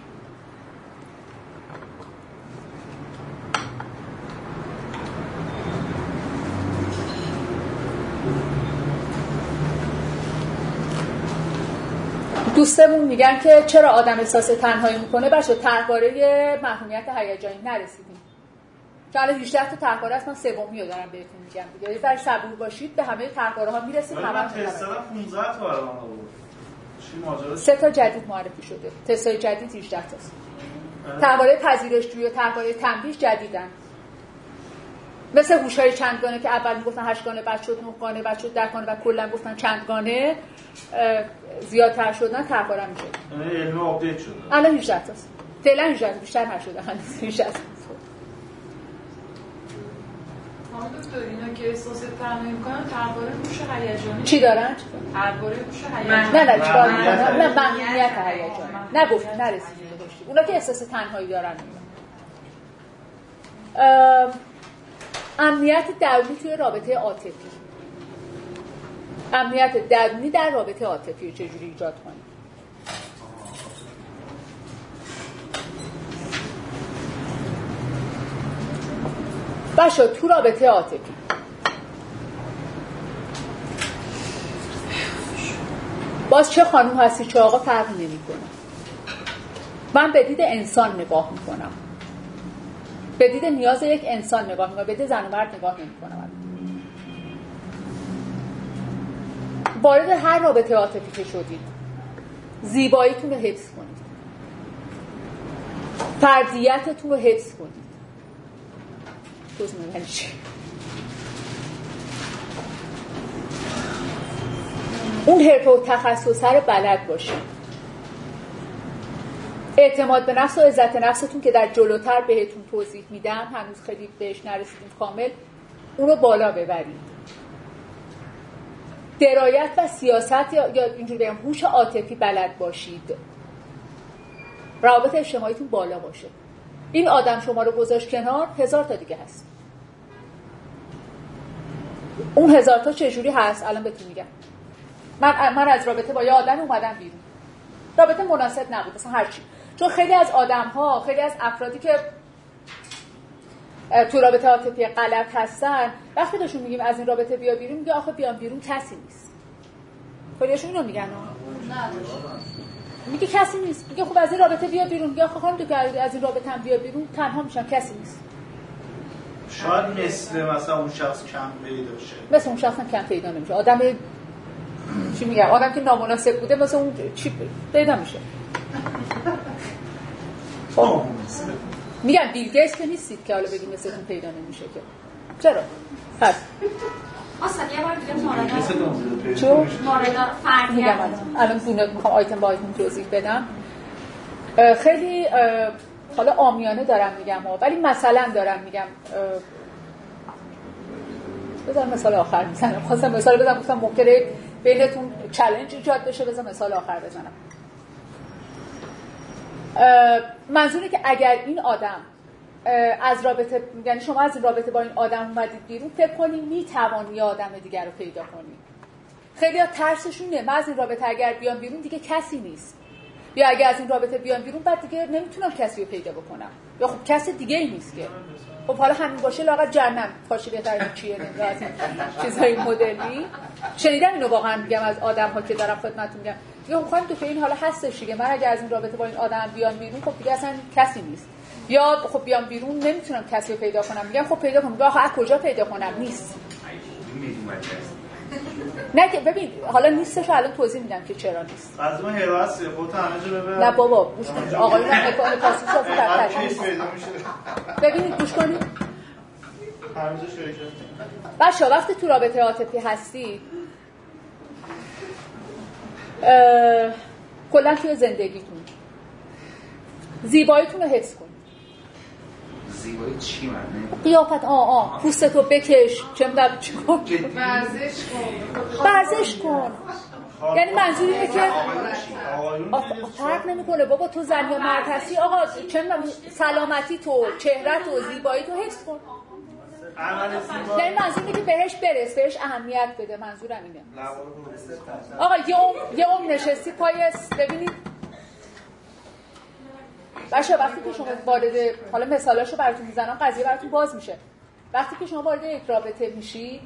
دوستمون میگن که چرا آدم احساس تنهایی میکنه؟ بچه طرحواره محرومیت هیجانی نرسیدیم. که الان هجده تا طرحواره است، من سومی رو دارم بهتون میگم دیگه. یه ذره صبور باشید، به همه طرحواره ها میرسید. من تست دادم پانزده تا الان آورد. چی ماجرا؟ سه تا جدید معرفی شده. تستای جدید هجده تاست. طرحواره پذیرش‌جویی و طرحواره تنبیه جدیدن. مثل هوش‌های چندگانه که اول میگفتن هشتگانه، بعد شد نهگانه، بعد شد دهگانه و کلا گفتن چندگانه، زیادتر شدن طرحواره میشه. یعنی علم آپدیت شده. الان هجده تاست. فعلا هجده تا، بیشتر نشده هنوز. هجده تا. ما دکتر اینا که احساس تنهایی میکنن طرحواره هوش هیجانی چی دارن؟ طرحواره هوش هیجانی. نه نه چیکار میکنن؟ نه محرومیت هیجانی. نگفت نرسیده داشتی. اونا که احساس تنهایی دارن. امنیت درونی توی رابطه عاطفی. امنیت درونی در رابطه عاطفی چجوری ایجاد کنیم؟ باشه تو رابطه عاطفی باز چه خانوم هستی چه آقا فرق نمی‌کنه. من به دید انسان نگاه میکنم، به دید نیاز یک انسان نگاه میکنم، به دید زن و مرد نگاه نمیکنم. وارد هر رابطه عاطفی که شدید زیباییتون رو حفظ کنید، فردیتتون رو حفظ کنید. توضیح میدن چی؟ اون حرفه و تخصص رو بلد باشید. اعتماد به نفس و عزت نفستون که در جلوتر بهتون توضیح میدم، هنوز خیلی بهش نرسیدیم کامل، اونو بالا ببرید. درایت و سیاست یا, یا اینجور بگم هوش عاطفی بلد باشید. روابط اجتماعیتون بالا باشه. این آدم شما رو گذاشت کنار، هزار تا دیگه هست. اون هزار تا چجوری هست الان بهتون میگم. من من از رابطه با یه آدم اومدم بیرون. رابطه مناسب نبود مثلا هر چی. چون خیلی از آدم‌ها، خیلی از افرادی که تو رابطه عاطفی غلط هستن، وقتی بهشون میگیم از این رابطه بیا بیرون، میگه آخه بیام بیرون کسی نیست. خودشون اینو میگن ها. میگه کسی نیست. میگه خب از این رابطه بیا بیرون. میگه آخه خانم تو که از این رابطه هم بیا بیرون تنها میشم، کسی نیست. شاید مثل مثلا اون شخص کم پیدا شه. مثل اون شخص کم پیدا نمیشه. آدم چی میگم؟ آدم که نامناسب بوده مثل اون چی پیدا میشه. خب میگم بیل گیتس که نیستید که حالا بگیم مثلتون پیدا نمیشه که. چرا؟ پس اصلا یه بار دیگه مورد چون مورد فردی میگم الان الان دونه میخوام آیتم با آیتم توضیح بدم. خیلی حالا عامیانه دارم میگم ها، ولی مثلا دارم میگم. بذار مثال آخر میزنم. خواستم مثال بزنم، گفتم ممکنه بینتون چالش ایجاد بشه، بذار مثال آخر بزنم. منظوری که اگر این آدم از رابطه، یعنی شما از این رابطه با این آدم اومدید بیرون، فکر کنید میتوانی آدم دیگر رو پیدا کنید. خیلی ها ترسشونه من از این رابطه اگر بیام بیرون دیگه کسی نیست، یا اگر از این رابطه بیام بیرون بعد دیگه نمیتونم کسی رو پیدا بکنم، یا خب کسی دیگه ای نیست که. خب حالا همین باشه لاغت جهنم پاشی بهتر چیه نمیدونم از این چیزهای مدلی. شنیدم اینو واقعا میگم از آدم‌ها که دارم خدمتتون میگم. دیگه خب خانم تو که این حالا هستش دیگه، من اگه از این رابطه با این آدم بیام بیرون خب دیگه اصلا کسی نیست، یا خب بیام بیرون نمیتونم کسی رو پیدا کنم. میگم خب پیدا کنم. میگم آخه از کجا پیدا کنم؟ نیست. نه که ببین حالا نیستش، الان توضیح میدم که چرا نیست. از اون هراسه خودت همه جا ببر. نه بابا گوش کن آقایون نکاح پاسی صافی در کیس پیدا میشه. ببینید گوش کنید. همه جا شریک بچه‌ها وقتی تو رابطه عاطفی هستی کلا توی زندگیتون زیباییتون رو حفظ کنید. زیبایی چی معنی؟ قیافت آه آه پوستتو بکش، چه می‌دونم چیکار ورزش کن ورزش کن. یعنی منظور اینه که فرق نمیکنه بابا تو زن یا مرد هستی، آقا چه می‌دونم سلامتی تو، چهره تو، زیبایی تو حفظ کن. یعنی منظور اینه که بهش برس، بهش اهمیت بده. منظورم اینه. آقا یه عمر یه عمر نشستی پای ببینید باشه، وقتی که شما وارد، حالا مثالاشو براتون میزنم قضیه براتون باز میشه. وقتی که شما وارد یک رابطه میشی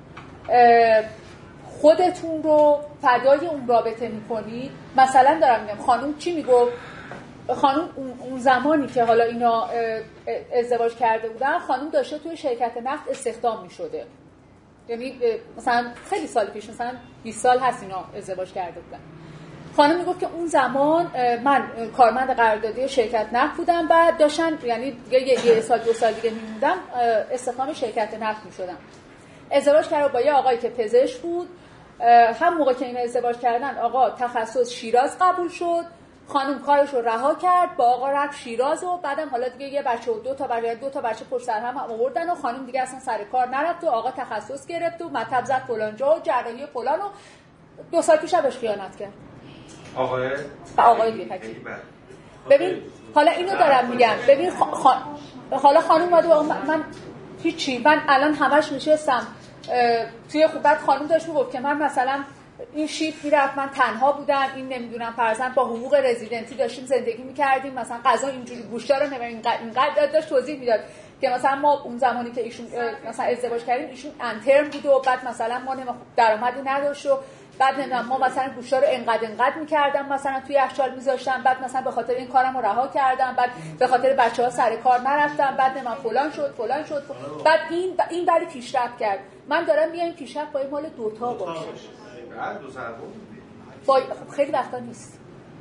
خودتون رو فدای اون رابطه میکنی. مثلا دارم میگم خانوم چی میگفت؟ خانوم اون زمانی که حالا اینا ازدواج کرده بودن، خانوم داشته توی شرکت نفت استخدام میشده. یعنی مثلا خیلی سال پیش، مثلا بیست سال هست اینا ازدواج کرده بودن. خانم میگفت که اون زمان من کارمند قراردادی شرکت نفت بودم، بعد داشتن یعنی یه, یه سال دو سال دیگه میموندم استخدام شرکت نفت میشدم. ازدواج کرد با یه آقایی که پزشک بود. هم موقع که این ازدواج کردن آقا تخصص شیراز قبول شد، خانم کارش رو رها کرد، با آقا رفت شیراز و بعدم حالا دیگه یه بچه و دو تا بچه دو تا بچه پشت سر هم آوردن و خانم دیگه اصلا سر کار نرفت و آقا تخصص گرفت و مطب زد فلان جا و جراحی فلان و دو سال پیش بهش خیانت کرد. آقای آقای بی‌حکی. ببین حالا اینو دارم میگم. ببین خ... حالا خانم اومد و من هیچی، من الان همش نشستم توی خوبت خانم داشت میگفت که من مثلا این شیفت میرفت، من تنها بودم، این نمیدونم فرضاً با حقوق رزیدنتی داشتیم زندگی میکردیم، مثلا غذا اینجوری گوشتا رو نمیدونم اینقدر داشت توضیح میداد که مثلا ما اون زمانی که ایشون مثلا ازدواج کردیم ایشون انترن بود و بعد مثلا ما درآمدی نداشت و بعد نمیدونم ما مثلا گوشتا رو انقدر انقدر میکردم مثلا توی یخچال میذاشتم، بعد مثلا به خاطر این کارم رو رها کردم، بعد به خاطر بچه‌ها سر کار نرفتم، بعد نمیدونم فلان شد فلان شد بعد این این برای پیشرفت کرد. من دارم میگم پیشرفت باید مال دوتا باشه. بعد دو سر با خیلی وقتا نیست.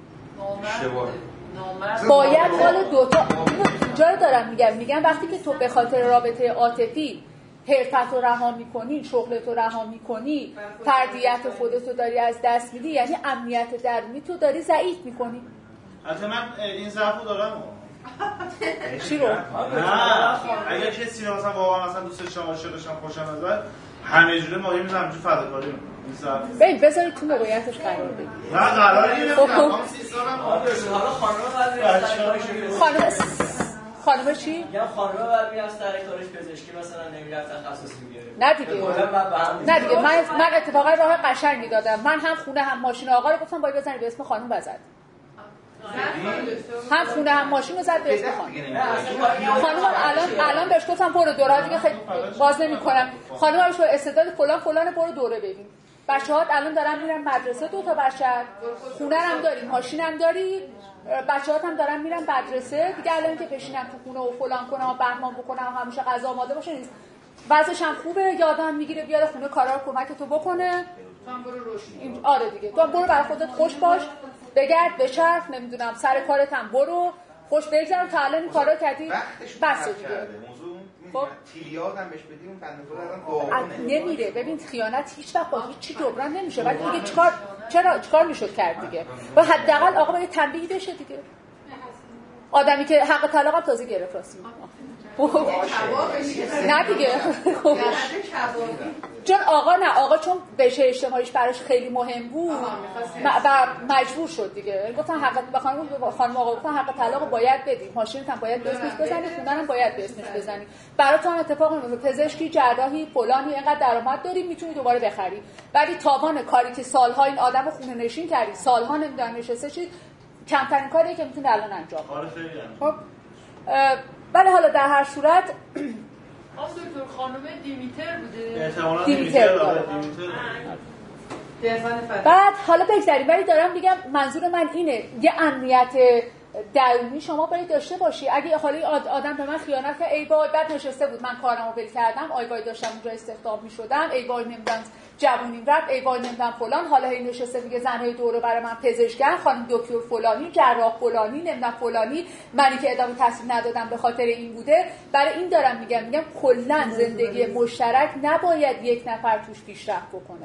نامرد باید مال دوتا. اینجا رو دارم میگم میگم وقتی که تو به خاطر رابطه عاطفی حرفت رو رها میکنی، شغلت رو رها میکنی، فردیت خودت رو داری از دست میدی، یعنی امنیت درونی تو داری ضعیف میکنی. البته من این ضعف رو دارم. چی رو؟ نه اگه کسی رو مثلا واقعا مثلا دوستش داشتم عاشقشم خوشم ازش همه جوره ما میذارم جو فداکاری میکنم. ببین بذارید تو موقعیتش قرار بگیری. نه قراری نمیدونم هم سی سالم حالا خانم بعد خانم خانم چی؟ یا خانم بعد میرفت سر کارش پزشکی مثلا نمیرفت تخصصی میگیره. نه دیگه نه دیگه من من اتفاقا راه قشنگی دادم. من هم خونه هم ماشین آقا رو گفتم باید بزنید به اسم خانم بزد. هم خونه هم ماشین رو زد به اسم خانم. خانم الان الان بهش گفتم برو دوره دیگه خیلی باز نمی‌کنم. خانم بهش استعداد فلان فلان برو دوره ببین. بچه‌ها الان دارن میرن مدرسه، دو تا بچه خونه هم داری، ماشین هم داری، بچه‌ها هم دارن میرن مدرسه دیگه. الان که بشینن تو خونه و فلان کنن و بهمان بکنن و همیشه غذا آماده باشه نیست. وضعش هم خوبه، یادم میگیره بیاره خونه کارا رو کمک تو بکنه. تو هم برو روشن. آره دیگه تو برو برای خودت خوش باش، بگرد بچرخ، نمیدونم سر کارت هم برو خوش بگذر. تا الان این کارا کردی بس دیگه. خب تیلیارد هم بهش بدیم بنده خدا الان داغونه نمیره. ببین خیانت هیچ وقت با هیچ چی جبران نمیشه. ولی دیگه چیکار چرا چیکار میشد کرد دیگه؟ و حداقل آقا باید تنبیهی بشه دیگه. آدمی که حق طلاق هم تازه گرفت راستی. نه دیگه چون آقا نه آقا چون بشه اجتماعیش براش خیلی مهم بود و مجبور شد دیگه. گفتن حق بخوام خانم آقا گفتن حق طلاق باید بدی، ماشینت هم باید به اسمش بزنی، خونه هم باید به اسمش بزنی. برات هم اتفاق نمیفته، پزشکی جراحی فلانی اینقدر درآمد داری میتونی دوباره بخری، ولی تاوان کاری که سالها این آدمو خونه نشین کردی، سالها نمیدونم نشسته چی، کمترین کاریه که میتونه الان انجام بده. خب ولی حالا در هر صورت آن دکتر خانم دیمیتر بوده. احتمالاً دیمیتر داره. بعد حالا بگذاریم، ولی دارم میگم منظور من اینه یه امنیت درونی شما باید داشته باشی. اگه حالا آدم به من خیانت کرد، ای وای بعد نشسته بود من کارمو ول کردم، ای وای داشتم اونجا استخدام میشدم، ای وای نمیدونم جوونیم رفت، ای وای نمیدونم فلان، حالا هی نشسته میگه زنهای دوره برای من پزشکن، خانم دکتر فلانی، جراح فلانی، نمیدونم فلانی، منی که ادامه تحصیل ندادم به خاطر این بوده. برای این دارم میگم میگم کلا زندگی مشترک نباید یک نفر توش پیشرفت بکنه.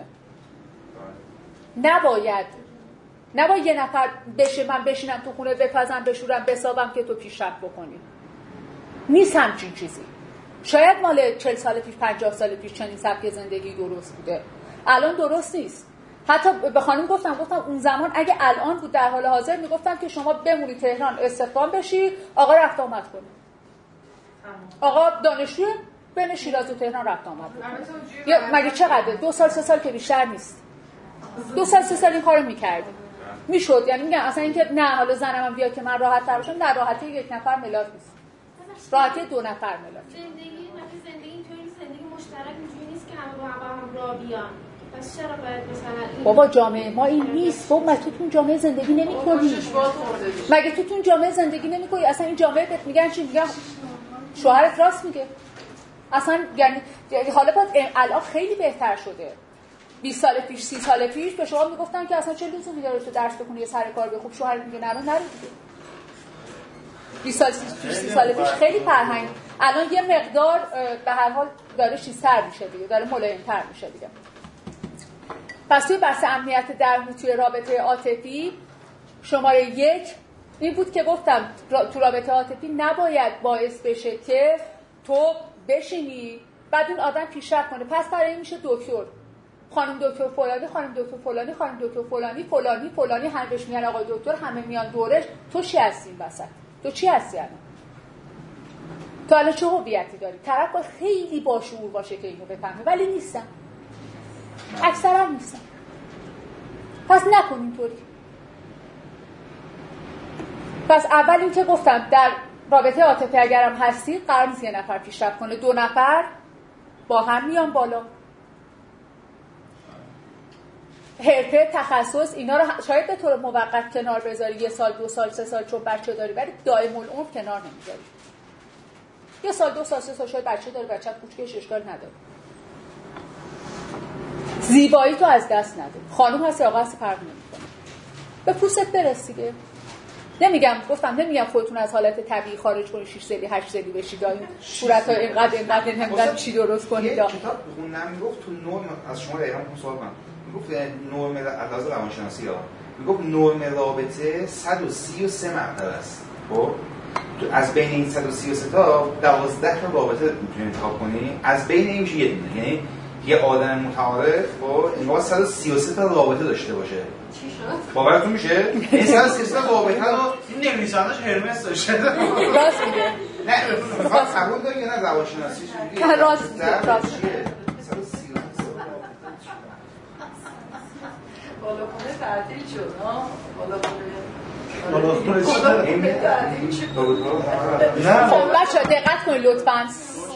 نباید نباید یه نفر بشه من بشینم تو خونه بپزم بشورم بسابم که تو پیشرفت بکنی. نیست همچین چیزی. شاید مال چهل سال پیش پنجاه سال پیش چنین سبک زندگی درست بوده، الان درست نیست. حتی به خانم گفتم گفتم اون زمان اگه الان بود در حال حاضر میگفتم که شما بمونی تهران استخدام بشی، آقا رفت آمد کنی. آقا دانشجو بین شیراز و تهران رفت آمد کنی. یا مگه چقدره؟ دو سال سه سال که بیشتر نیست. دو سال سه سال این کارو میکردیم میشد. یعنی میگم اصلا اینکه نه حالا زنم هم بیا که من راحت تر باشم، نه راحتی یک نفر ملاک نیست، راحتی دو نفر ملاک. زندگی مثلا زندگی اینطوری زندگی مشترک اینجوری نیست که همه با هم هم راه بیان. پس چرا باید مثلا بابا جامعه ما این نیست. بابا مگه تو تو جامعه زندگی نمی‌کنی؟ مگه تو تو جامعه زندگی نمی‌کنی؟ اصلا این جامعه بهت میگن چی؟ میگن شوهرت راست میگه. اصلا یعنی حالا باید الان خیلی بهتر شده. بیست سال پیش سی سال پیش به شما میگفتن که اصلا چه لزومی داره تو درس بخونی یا سر کار بخوب، شوهر میگه نرو نرو دیگه. بیست سال پیش سی سال پیش خیلی فرهنگ الان یه مقدار به هر حال داره چیزتر میشه دیگه، داره ملایم‌تر میشه دیگه. پس توی بحث امنیت درونی توی رابطه عاطفی شماره یک این بود که گفتم تو رابطه عاطفی نباید باعث بشه که تو بشینی بعد اون آدم پیشرفت کنه. پس برای این میشه دکتر، خانم دکتر فلانی، خانم دکتر فلانی، خانم دکتر فلانی، فلانی فلانی، همه بهش میگن آقای دکتر، همه میان دورش. تو چی هستی این وسط؟ تو چی هستی الان؟ تو الان چه هویتی داری؟ طرف باید خیلی باشعور باشه که اینو بفهمه، ولی نیستن، اکثرا نیستن. پس نکن اینطوری. پس اول این که گفتم در رابطه عاطفی اگرم هستی قرار نیست یه نفر پیشرفت کنه، دو نفر با هم میان بالا. حرفه، تخصص اینا رو شاید به طور موقت کنار بذاری، یه سال دو سال سه سال چون بچه داری، ولی دائم العمر کنار نمیذاری. یه سال دو سال سه سال شاید بچه داری، بچه کوچیکش اشکال نداره. زیبایی تو از دست نده. خانم هستی آقا هستی فرق نمیکنه. به پوست برس دیگه. نمیگم گفتم نمیگم خودتون از حالت طبیعی خارج کنید، شش سالی هشت سالی بشید این صورت‌ها اینقدر اینقدر نمیدونم چی درست کنید. یه کتاب خوندم میگفت تو نورم از شما ایران سوال کنم. میگفت نورم از روانشناسی ها میگفت نورم رابطه صد و سی و سه مقطع است. خب از بین این صد و سی و سه تا دوازده تا رابطه میتونی انتخاب کنی، از بین این میشه یه دونه. یعنی یه آدم متعارف با انگار صد و سی و سه تا رابطه داشته باشه. چی شد؟ باورتون میشه؟ این صد و سی و سه تا رابطه رو این نویسندش هرمس داشته. راست میگه. نه فقط قبول داری یا نه روانشناسی چجوریه؟ راست میگه. راست میگه. صد و سی و سه بالا خونه تعطیل شد ها. بالا نه خب بچه‌ها دقت کنید لطفاً.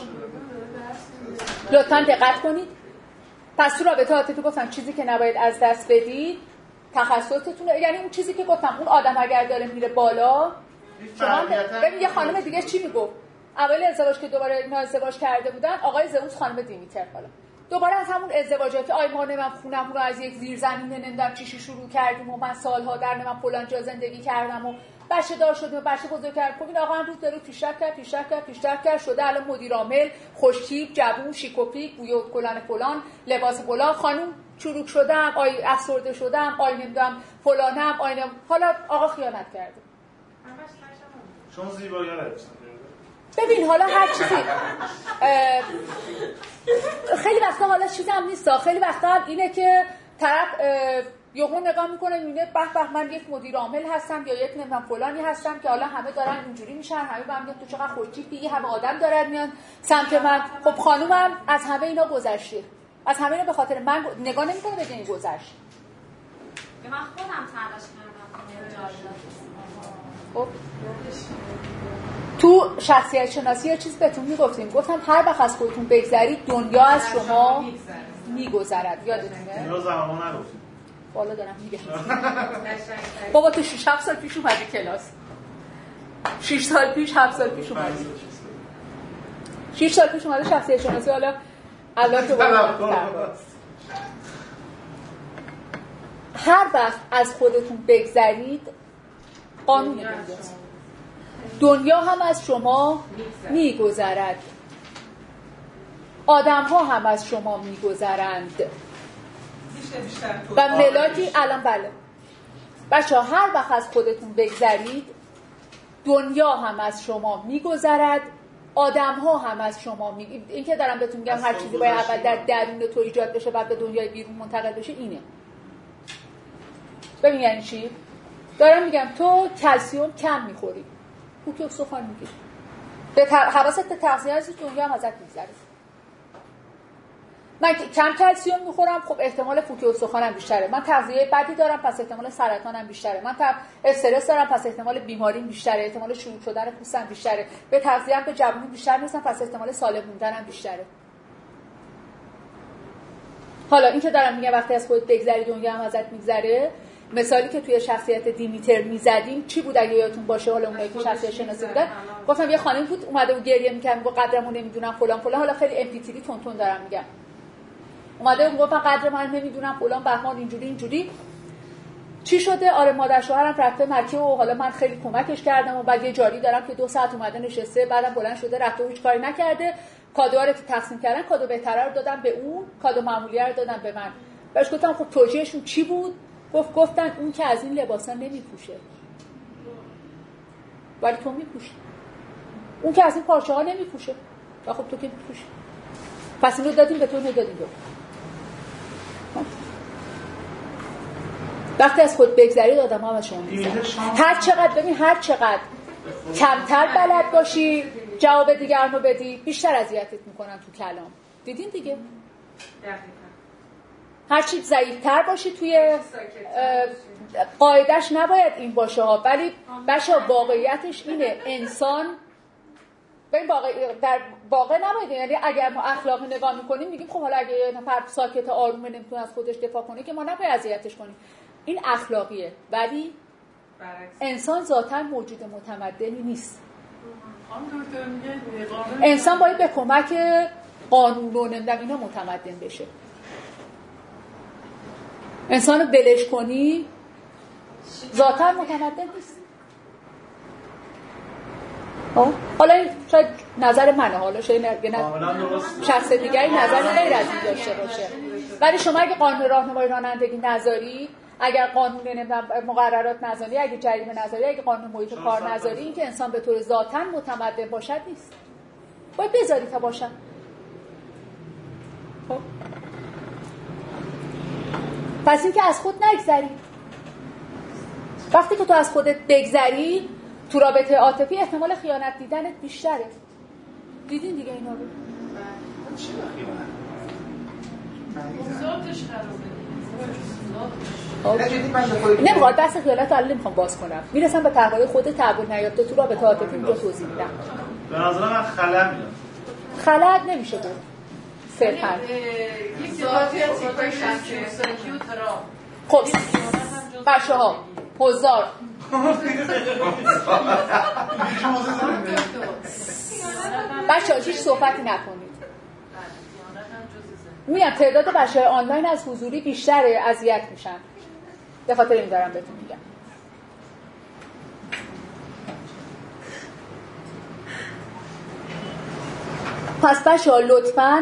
لطفاً دقت کنید. پس تو رابطه عاطفی گفتم چیزی که نباید از دست بدید تخصصتون، یعنی اون چیزی که گفتم اون آدم اگر داره میره بالا. شما ببین یه خانم دیگه چی میگفت اول ازدواج که دوباره اینا ازدواج کرده بودن، آقای زئوس خانم دیمیتر، حالا دوباره از همون ازدواجاتی آی ما نمیم خونم رو از یک زیرزمینه نمیدونم چیشی شروع کردیم و من سالها در نمیم فلان جا زندگی کردم و بچه دار شدیم و بچه بزرگ کردم. خب این آقا امروز داره پیشرفت کرد پیشرفت کرد پیشرفت کرد شده الان مدیر عامل، خوشتیپ، جوون، شیکوپیک، بوی کلان فلان، لباس فلان. خانم چروک شدم، آی افسرده شدم، آی نمیدونم فلانم، آی نم... حالا آقا خیانت کرده. شما زیبایی ها ببین حالا هر چیزی خیلی وقتا حالا چیزی هم نیست، خیلی وقتا هم اینه که طرف یهو نگاه میکنه میبینه به به من یک مدیر عامل هستم یا یک نمیدونم فلانی هستم که حالا همه دارن اینجوری میشن، همه با هم میگن تو چقدر خوشتیپی، همه آدم دارن میان سمت من. خب خانومم از همه اینا گذشته، از همه اینا به خاطر من نگاه نمیکنه بگه این گذشت. من خودم تلاش کردم. خب تو شخصیت شناسی یه چیز بهتون میگفتیم، گفتم هر وقت از خودتون بگذرید دنیا از شما میگذرد. یادتونه؟ اینو زمان نگفتیم. بالا دارم میگم. بابا تو شش هفت سال پیش اومدی کلاس. شش سال پیش هفت سال پیش اومدی. شش سال پیش اومده شخصیت شناسی. حالا الله که هر وقت از خودتون بگذرید قانون دنیاست. دنیا هم از شما میگذرد، آدم ها هم از شما میگذرند و ملاکی الان بله بچه ها هر وقت از خودتون بگذرید دنیا هم از شما میگذرد، آدم ها هم از شما می... این که دارم بهتون میگم هر چیزی باید اول در درون تو ایجاد بشه بعد به دنیای بیرون منتقل بشه اینه. ببین یعنی چی؟ دارم میگم تو کلسیوم کم میخوری، پوکی استخوان میگیری، به حواست به تغذیه هستی دنیا هم ازت میگذره. من کم کلسیوم میخورم خب احتمال پوکی استخوانم بیشتره، من تغذیه بدی دارم پس احتمال سرطانم بیشتره، من استرس دارم پس احتمال بیماریم بیشتره، احتمال شروع شدن پوستم بیشتره، به تغذیه‌ام به جوونی بیشتر میرسم پس احتمال سالم موندنم بیشتره. حالا این که دارم میگم وقتی از خودت بگذری دنیا هم ازت میگذره، مثالی که توی شخصیت دیمیتر میزدیم چی بود اگه یادتون باشه؟ حالا اونایی که شخصیت شناسی بودن گفتم یه خانم بود اومده و گریه می‌کرد میگه قدرمو نمیدونم فلان فلان. حالا خیلی امپیتری تون تون دارم میگم، اومده میگه قدر من نمیدونم فلان بهمان اینجوری اینجوری چی شده. آره مادر شوهرم رفته مکه و حالا من خیلی کمکش کردم و بعد یه جاری دارم که دو ساعت اومده نشسته بعدم بلند شده رفته و هیچ کاری نکرده، کادوها رو که تقسیم کردن کادو بهتره رو دادم به اون، کادو معمولی رو دادم به من. بهش گفتم خب توجیهشون چی بود؟ گفت گفتن اون که از این لباسا نمیپوشه ولی تو میپوشی، اون که از این پارچه ها نمیپوشه و خب تو که میپوشی، پس اینو دادیم به تو ندادیم به وقتی از خود بگذرید آدم ها و شما هر چقدر ببین هر چقدر کمتر بلد باشی جواب دیگران رو بدی بیشتر اذیتت میکنن تو کلام. دیدین دیگه هر چی ضعیف‌تر باشی توی قاعدش نباید این باشه ها، ولی بچه واقعیتش اینه انسان ببین واقع در واقع نباید، یعنی اگر ما اخلاقی نگاه میکنیم میگیم خب حالا اگه یه نفر ساکت آرومه نمیتونه از خودش دفاع کنه که ما نباید اذیتش کنیم، این اخلاقیه، ولی انسان ذاتاً موجود متمدنی نیست. انسان باید به کمک قانون و نمیدونم اینا متمدن بشه. انسانو بلش کنی ذاتاً متمدن نیست. حالا این شاید نظر منه، حالا شاید شخص دیگری نظر غیر از این داشته باشه، ولی شما اگه قانون راهنمایی رانندگی نذاری اگر قانون مقررات نذاری، اگه جریمه نذاری، اگه قانون محیط کار نذاری، این که انسان به طور ذاتاً متمدن باشد نیست. باید بذاری تا باشد. خب پس این که از خود نگذری. وقتی که تو از خودت بگذری تو رابطه عاطفی احتمال خیانت دیدنت بیشتره. دیدین دیگه اینا رو؟ چی خیانت؟ ذاتش خرابه. نمیخواد بحث خیالت رو الان نمیخوام باز کنم. میرسم به تحقیق خود تحول نیافته تو رابطه عاطفی اینجا توضیح میدم. به نظر من خلأ میاد. خلأ نمیشه بود. صرفاً یک ذاتی از صفای شخصی و ترا. خب بچه‌ها حضار بچه‌ها هیچ صحبتی نکنید. میگم تعداد بچه‌های آنلاین از حضوری بیشتره، اذیت میشن. به خاطر این دارم بهتون میگم. پس بچه‌ها لطفاً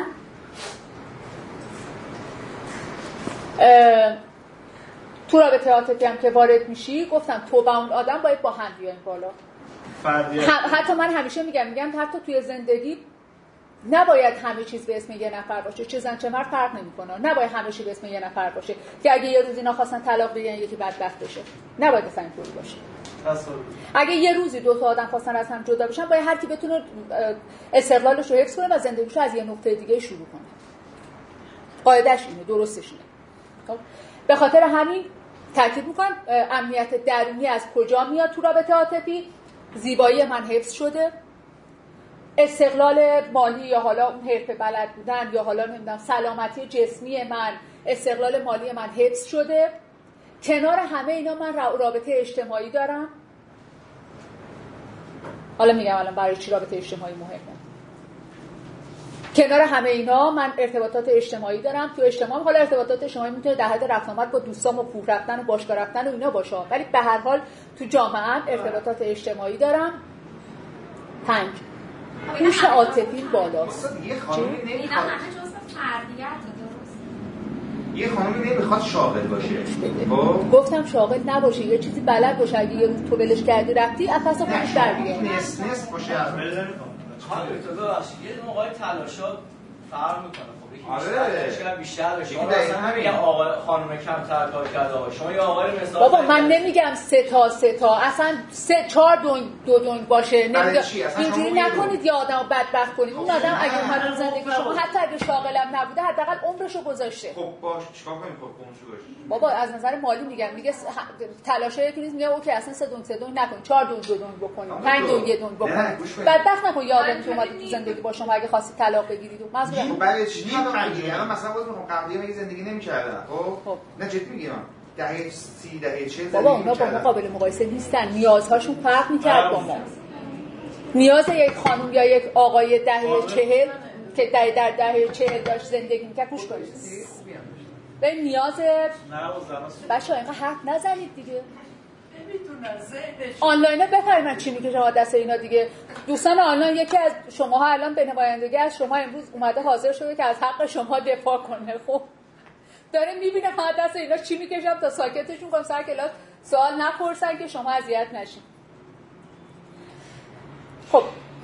تو رابطه عاطفی هم که وارد میشی، گفتم تو و اون آدم باید با هم بیاین بالا. حتی من همیشه میگم میگم حتی توی زندگی نباید همه چیز به اسم یه نفر باشه. چه زن چه مرد فرق نمیکنه. نباید همه چیز به اسم یه نفر باشه که اگه یه روزی اینا خواستن طلاق بگیرن یکی بدبخت بشه. نباید اصلا اینطوری باشه. اگه یه روزی دو تا آدم خواستن از هم جدا بشن، باید هر کی بتونه استقلالش رو حفظ کنه و زندگیش رو از یه نقطه دیگه شروع کنه. قاعده‌اش اینه، درستش اینه. خب به خاطر همین تاکید میکنم امنیت درونی از کجا میاد تو رابطه عاطفی؟ زیبایی من حفظ شده، استقلال مالی یا حالا اون حرفه بلد بودن یا حالا نمیدونم سلامتی جسمی من، استقلال مالی من حفظ شده. کنار همه اینا من رابطه اجتماعی دارم. حالا میگم الان برای چی رابطه اجتماعی مهمه. کنار همه اینا من ارتباطات اجتماعی دارم. تو اجتماع حالا ارتباطات اجتماعی میتونه در حد رفت آمد با دوستام و کوه رفتن و باشگاه رفتن و اینا باشه، ولی به هر حال تو جامعه ارتباطات اجتماعی دارم. پنج هوش عاطفی بالاست. یه خانمی اینا همه جزء فردیت. یه خانمی نمیخواد شاغل باشه. خب گفتم شاغل نباشه، یه چیزی بلد باشه. اگه یه روز تو ولش کردی رفتی افسا خودش در بیاد. نس نس باشه. خانم تو ببخشید یه موقع تلاشات فرق میکنه. آره اشکال بیشتر داشت. شما اصلا نمیگم آقا خانم کمتر کار کرده آقا. شما یه آقای مثال بابا من نمیگم سه تا سه تا، اصلا سه چهار دونگ دو دونگ باشه. نمیگم اینجوری نکنید یا آدمو بدبخت کنید. اون آدم اگه اومد زندگی شما حتی اگه شاغلم نبوده حداقل عمرشو گذاشته. خب باش چیکار کنیم؟ خب عمرشو گذاشته. بابا از نظر مالی میگم، میگه تلاشای یکی نیست، میگه اوکی اصلا سه دونگ سه دونگ نکن، چهار دونگ دو دونگ بکنید، پنج دونگ یه دونگ بکنید. بدبخت نکن یا آدمی که اومد تو زندگی با شما اگه خواستید طلاق بگیرید. مثلا خب بعد چی میگی؟ الان مثلا باز میخوام قبلی مگه زندگی نمی‌کردن. خب نه جدی میگم دهه سی دهه چهل بابا اونا با ما قابل مقایسه نیستن. نیازهاشون فرق می‌کرد با ما. نیاز یک خانم یا یک آقای دهه چهل که در در دهه چهل داشت زندگی می‌کرد گوش کنید. به نیاز بچه‌ها اینقدر حرف نزنید دیگه. آنلاین بفرمایید چی میگه شما دست اینا دیگه. دوستان آنلاین یکی از شماها الان به نمایندگی از شما امروز اومده حاضر شده که از حق شما دفاع کنه. خب داره میبینه ما دست اینا چی میکشم تا ساکتشون کنم سر کلاس سوال نپرسن که شما اذیت نشین. خب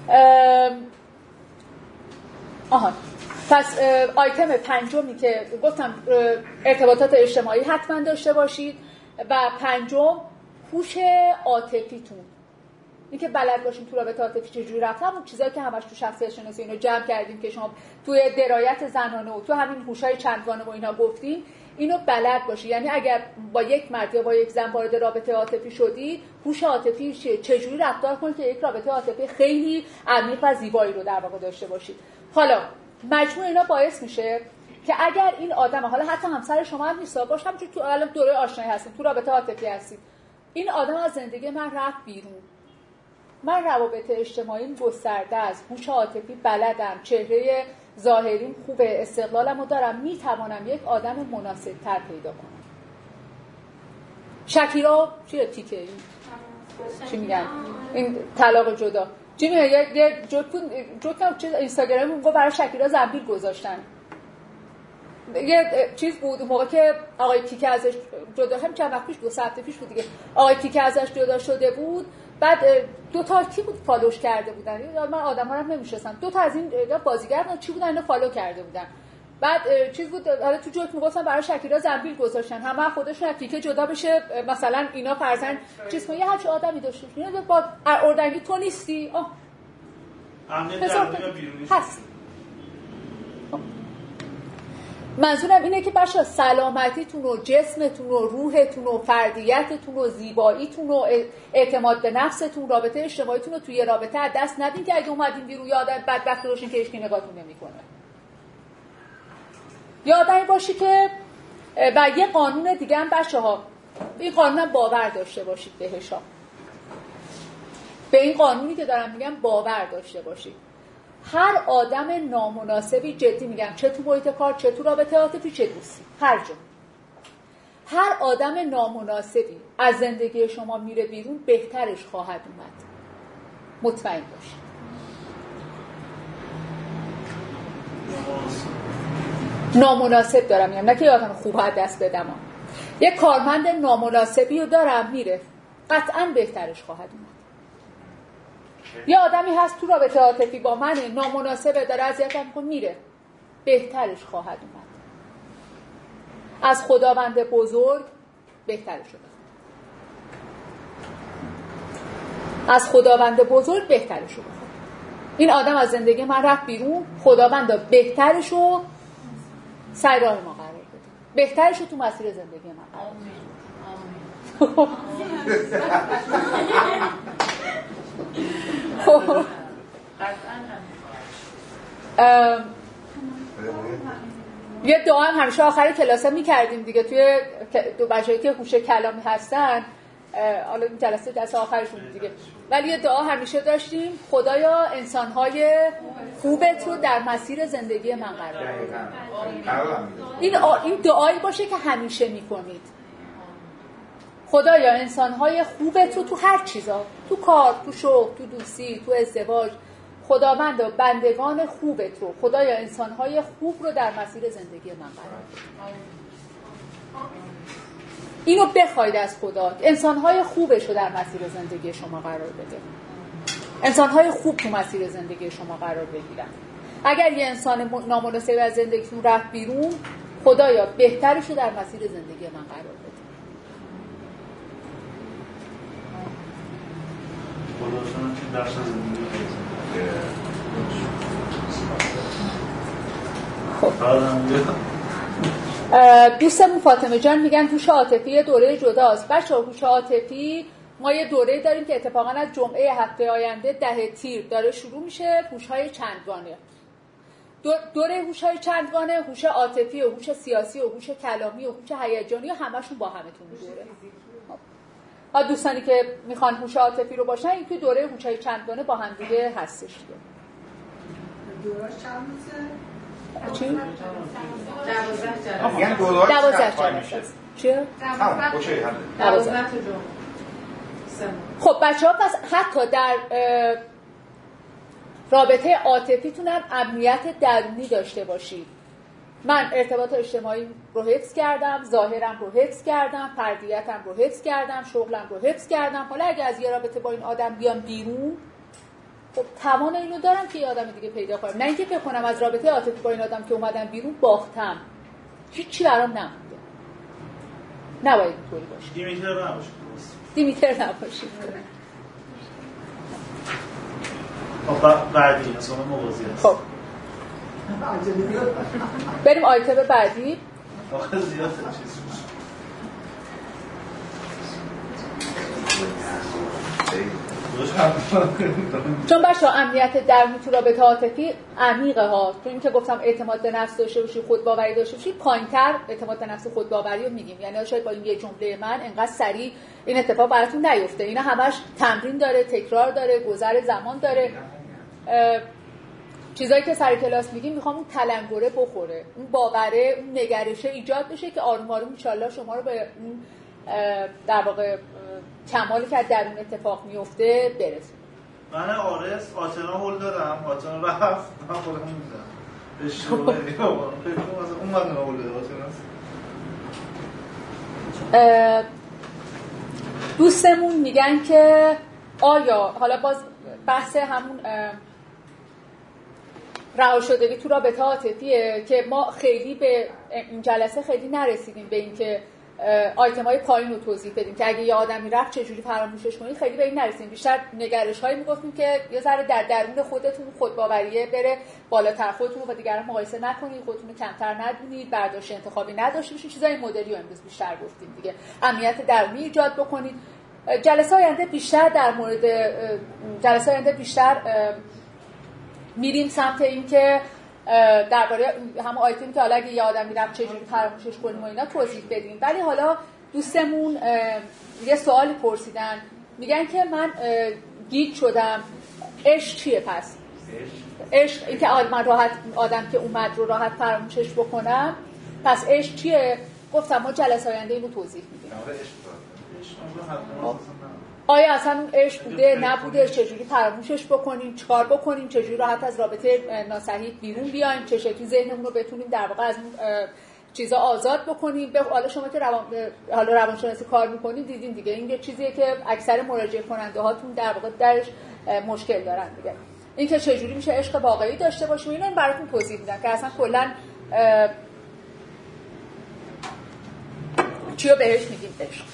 آها پس آیتم پنجمی که گفتم ارتباطات اجتماعی حتما داشته باشید و پنجم هوش عاطفیتون. این که بلد باشیم تو رابطه عاطفی چجوری رفتن، اون چیزایی که همش تو شخصیت شناسی اینو جمع کردیم که شما توی درایت زنانه و تو همین هوشای چندگانه و اینا گفتیم، اینو بلد باشی. یعنی اگر با یک مرد یا با یک زن وارد رابطه عاطفی شدی، هوش عاطفی چجوری رفتار کنید که یک رابطه عاطفی خیلی عمیق و زیبایی رو در واقع داشته باشید. حالا مجموع اینا باعث میشه که اگر این آدم، حالا حتی همسر شما هم نیست، باشه همون تو الان دوره آشنایی هستید، تو رابطه عاطفی هستید، این آدم از زندگی من رفت بیرون، من روابط اجتماعیم گسترده است، هوش عاطفی بلدم، چهره ظاهریم خوبه، استقلالمو دارم، میتوانم یک آدم مناسب تر پیدا کنم. شکیرا چیه تیکه این؟ چی میگن؟ این طلاق جدا چی میگن؟ یه, یه جوک جوک هم اینستاگرام اونگاه برای شکیرا زنبیل گذاشتن. یه چیز بود اون موقع که آقای کیکه ازش جدا هم چند وقت پیش دو ساعت پیش بود دیگه آقای کیکه ازش جدا شده بود. بعد دو تا کی بود فالوش کرده بودن، من آدم‌ها رو نمی‌شناسم، دو تا از این بازیگر چی بودن اینو فالو کرده بودن. بعد چیز بود حالا تو جوک میگفتن برای شکیرا زنبیل گذاشتن همه خودشون از کیکه جدا بشه، مثلا اینا فرضاً چیز کنه یه هرچی آدمی داشته اینا با اردنگی تو نیستی آه امنیت درونی و بیرونی هست. منظورم اینه که بچه‌ها سلامتیتون و جسمتون و روحتون و فردیتتون و زیباییتون و اعتماد به نفستون، رابطه اجتماعیتون رو توی رابطه از دست ندین که اگه اومدین بیرون یه آدم بدبخت باشین که هیچکی نگاهتون نمی‌کنه. یه آدمی باشی که و یه قانون دیگه هم بچه‌ها این قانون باور داشته باشید بهش ها. به این قانونی که دارم میگم باور داشته باشید. هر آدم نامناسبی جدی میگم چه تو محیط کار چه تو رابطه عاطفی چه دوستی هر جا هر آدم نامناسبی از زندگی شما میره بیرون بهترش خواهد اومد، مطمئن باشید. نامناسب دارم میگم نه که آدم خوب از دست بدم ها. یه کارمند نامناسبی رو دارم میره قطعا بهترش خواهد اومد. یه آدمی هست تو رابطه عاطفی با من نامناسبه داره اذیتم میکنه میره بهترش خواهد اومد. از خداوند بزرگ بهترش شده از خداوند بزرگ بهترش شده این آدم از زندگی من رفت بیرون، خداوند بهترش رو سر راه ما قرار بده، بهترش رو تو مسیر زندگی من قرار بده. یه دعا هم همیشه آخر کلاسه میکردیم دیگه توی دو بچه‌ای که هوش کلامی هستن، حالا این جلسه دست آخرشون دیگه، ولی یه دعا همیشه داشتیم خدایا انسان‌های خوبت رو در مسیر زندگی من قرار بده. این این دعایی باشه که همیشه میکنید. خدایا انسان‌های خوبت رو تو هر چیزا، تو کار، تو شغل، تو دوستی، تو ازدواج، خداوندا بندگان خوبت رو، خدایا انسان‌های خوب رو در مسیر زندگی من قرار بده. اینو بخواید از خدا، انسان‌های خوبش رو در مسیر زندگی شما قرار بده. انسان‌های خوب تو مسیر زندگی شما قرار بگیرن. اگر یه انسان نامناسب از زندگیتون رفت بیرون، خدایا بهترش رو در مسیر زندگی من قرار بده. خدا درس زندگی خب دوستمون فاطمه جان میگن هوش عاطفی دوره جداست. بچه‌ها هوش عاطفی ما یه دوره داریم که اتفاقا از جمعه هفته آینده ده تیر داره شروع میشه، هوش‌های چندگانه. دوره هوش‌های چندگانه، هوش عاطفی و هوش سیاسی و هوش کلامی و هوش هیجانی و همشون با همتون دوره. ها دوستانی که میخوان هوش عاطفی رو باشن این توی دوره هوش‌های چندگانه با هم دیگه هستش دیگه. دوراش چند روزه؟ چی؟ میگن دوراش دوازده جلسه. چیه؟ دوازده. خب بچه‌ها پس حتی در رابطه عاطفیتون هم امنیت درونی داشته باشید. من ارتباط اجتماعی رو حفظ کردم، ظاهرم رو حفظ کردم، فردیتم رو حفظ کردم، شغلم رو حفظ کردم. حالا اگه از یه رابطه با این آدم بیام بیرون، خب توان اینو دارم که یه آدم دیگه پیدا کنم، نه اینکه فکر کنم از رابطه عاطفی با این آدم که اومدم بیرون باختم، هیچی برام نمونده. نباید اینطوری باشه. دیمیتر نباشه. دیمیتر نباشه. خب بعدی اصلا موازی هست. خب بریم آیتم بعدی. آخه زیاد چیز چون بچه‌ها امنیت درونی تو رابطه عاطفی عمیقه ها. تو این که گفتم اعتماد به نفس داشته باشی، خودباوری داشته باشی، پایین‌تر اعتماد به نفس و خودباوری رو میگیم. یعنی شاید با این یه جمله من انقدر سریع این اتفاق براتون نیفته. اینا همش تمرین داره، تکرار داره، گذر زمان داره. چیزایی که سر کلاس میگیم میخوام اون تلنگره بخوره، اون باوره، اون نگرشه ایجاد بشه که آروم آروم ان شاءالله شما رو به اون در واقع کمالی که درون اتفاق میفته برسونه. من آرس آتنا هول دادم، آتنا رفت، من خودم میدم اشتباهی بابا. فکر کنم مثلا اون باید قبول بده واسه دوستمون میگن که آیا حالا باز بحث همون رها شدگی تو رابطه عاطفیه که ما خیلی به این جلسه خیلی نرسیدیم به این که آیتم های پایین رو توضیح بدیم که اگه یه آدمی رفت چجوری فراموشش کنید، خیلی به این نرسیدیم. بیشتر نگرش هایی میگفتیم که یه ذره در درون خودتون خودباوریه بره بالاتر، خودتون رو با دیگران مقایسه نکنید، خودتون رو کمتر ندونید، برداشت انتخابی نداشته باشید، چیزای مدلی رو امروز بیشتر گفتیم دیگه. امنیت درونی ایجاد بکنید. جلسه آینده بیشتر در مورد جلسه آینده بیشتر میریم سمت این که درباره همون آیتمی که حالا اگه یه آدمی رفت چجوری فراموشش کنیم و اینا توضیح بدیم. ولی حالا دوستمون یه سوالی پرسیدن، میگن که من گیج شدم، عشق چیه پس؟ عشق این که من راحت آدم که اومد رو راحت فراموشش بکنم، پس عشق چیه؟ گفتم ما جلسه آینده اینو توضیح میدیم. آیا اصلا اون عشق بوده نبوده، چجوری فراموشش بکنیم، چیکار بکنیم، چجوری راحت از رابطه ناصحیح بیرون بیایم، چه شکلی ذهنمون رو بتونیم در واقع از اون چیزا آزاد بکنیم. به حالا شما که روان حالا روانشناسی کار می‌کنید دیدین دیگه، این یه چیزیه که اکثر مراجعه کننده هاتون در واقع درش مشکل دارن دیگه. این که چجوری میشه عشق واقعی داشته باشیم، اینا این براتون توضیح میدم که اصلا کلا چیو بهش میگیم عشق.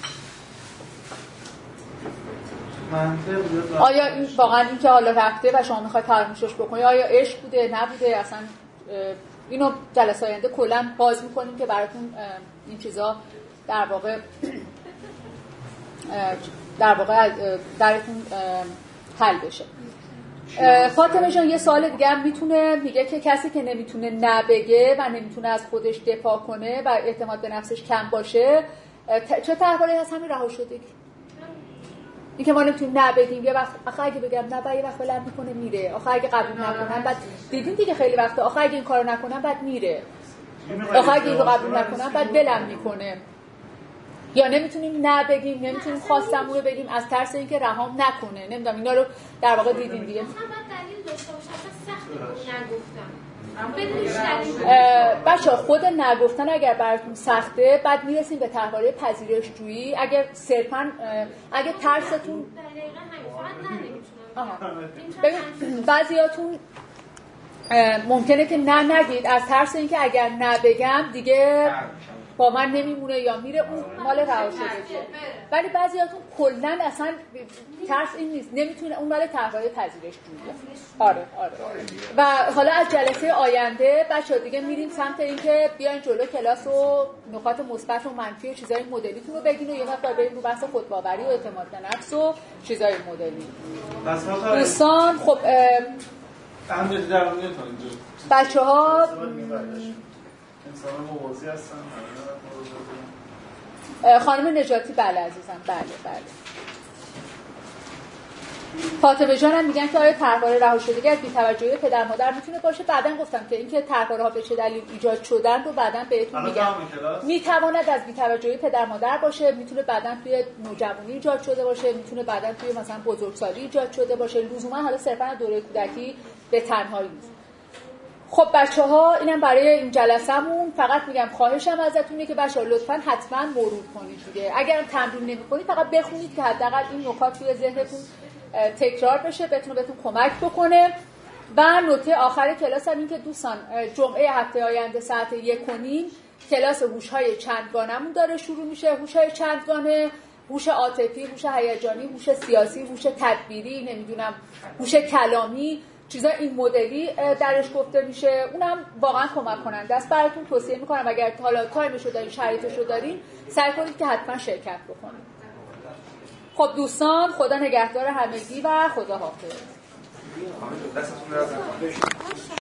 آیا این واقعا این که حالا رفته و شما میخواید فراموشش بکنید آیا عشق بوده نبوده، اصلا اینو جلسه آینده کلا باز میکنیم که براتون این چیزا در واقع در واقع درتون حل بشه. فاطمه جان یه سوال دیگه هم میتونه، میگه که کسی که نمیتونه نبگه و نمیتونه از خودش دفاع کنه و اعتماد به نفسش کم باشه چه درباره از همین رها شدگی؟ این که ما نمیتونیم نبگیم، یه وقت آخه اگه بگم نه یه وقت بلند میکنه میره، آخه اگه قبول نکنم بعد دیدین دیگه خیلی وقتا آخه اگه این کارو نکنم بعد میره، آخه اگه اینو قبول نکنم بعد بلند میکنه. یا نمیتونیم نبگیم، نمیتونیم خواستمون رو بگیم از ترس اینکه رهام نکنه. نمیدونم اینا رو در واقع دیدین دیگه. مثلا بعد دلیل داشته باشه اصلا سخته نگفتم. بچه خود نگفتن اگر براتون سخته بعد میرسیم به طرحواره پذیرش جویی. اگر صرفا اگه ترستون ببین بعضیاتون ممکنه که نه نگید از ترس اینکه اگر نبگم دیگه با من نمیمونه یا میره، اون مال رها شدگیه. ولی بعضیاتون کلا اصلا ترس این نیست، نمیتونه، اون مال طرحواره پذیرش جوییه. آره آره. و حالا از جلسه آینده بچه‌ها دیگه میریم سمت اینکه بیاین جلو کلاس و نکات مثبت و منفی و چیزای مدلیتون رو بگین و یه مقدار بریم رو بحث خودباوری و اعتماد به نفس و چیزای مدلی. دوستان خب هم در اون بچه‌ها انسان موازی هستن. خانم نجاتی بله عزیزم، بله بله. فاطمه جان هم میگن که آیا طرحواره رها شدگی از بی‌توجهی پدر مادر میتونه باشه؟ بعدن گفتم که اینکه طرحواره ها به چه دلیل ایجاد شدن رو بعدن بهتون میگم. میتواند از بی‌توجهی پدر مادر باشه، میتونه بعدن توی نوجوانی ایجاد شده باشه، میتونه بعدن توی مثلا بزرگسالی ایجاد شده باشه، لزوما حالا صرفا دوره کودکی به تنهایی نیست. خب بچه‌ها اینم برای این جلسه‌مون. فقط میگم خواهشم ازتونه که بچه‌ها لطفاً حتما مرور کنید دیگه. اگرم تمرین نمی‌کنید فقط بخونید که حداقل این نکات توی ذهنتون تکرار بشه، بتونه بهتون کمک بکنه. و نکته آخر کلاس هم این که دوستان جمعه هفته آینده ساعت یک و نیم کلاس هوش‌های چندگانه‌مون داره شروع میشه. هوش‌های چندگانه، هوش عاطفی، هوش هیجانی، هوش سیاسی، هوش تدبیری، نمیدونم هوش کلامی، چیزا این مدلی درش گفته میشه. اونم واقعا کمک کننده است. براتون توصیه میکنم اگر حالا تایمشو دارین، شرایطشو دارین، سعی کنید که حتما شرکت بکنید. خب دوستان خدا نگهدار همگی و خدا حافظ.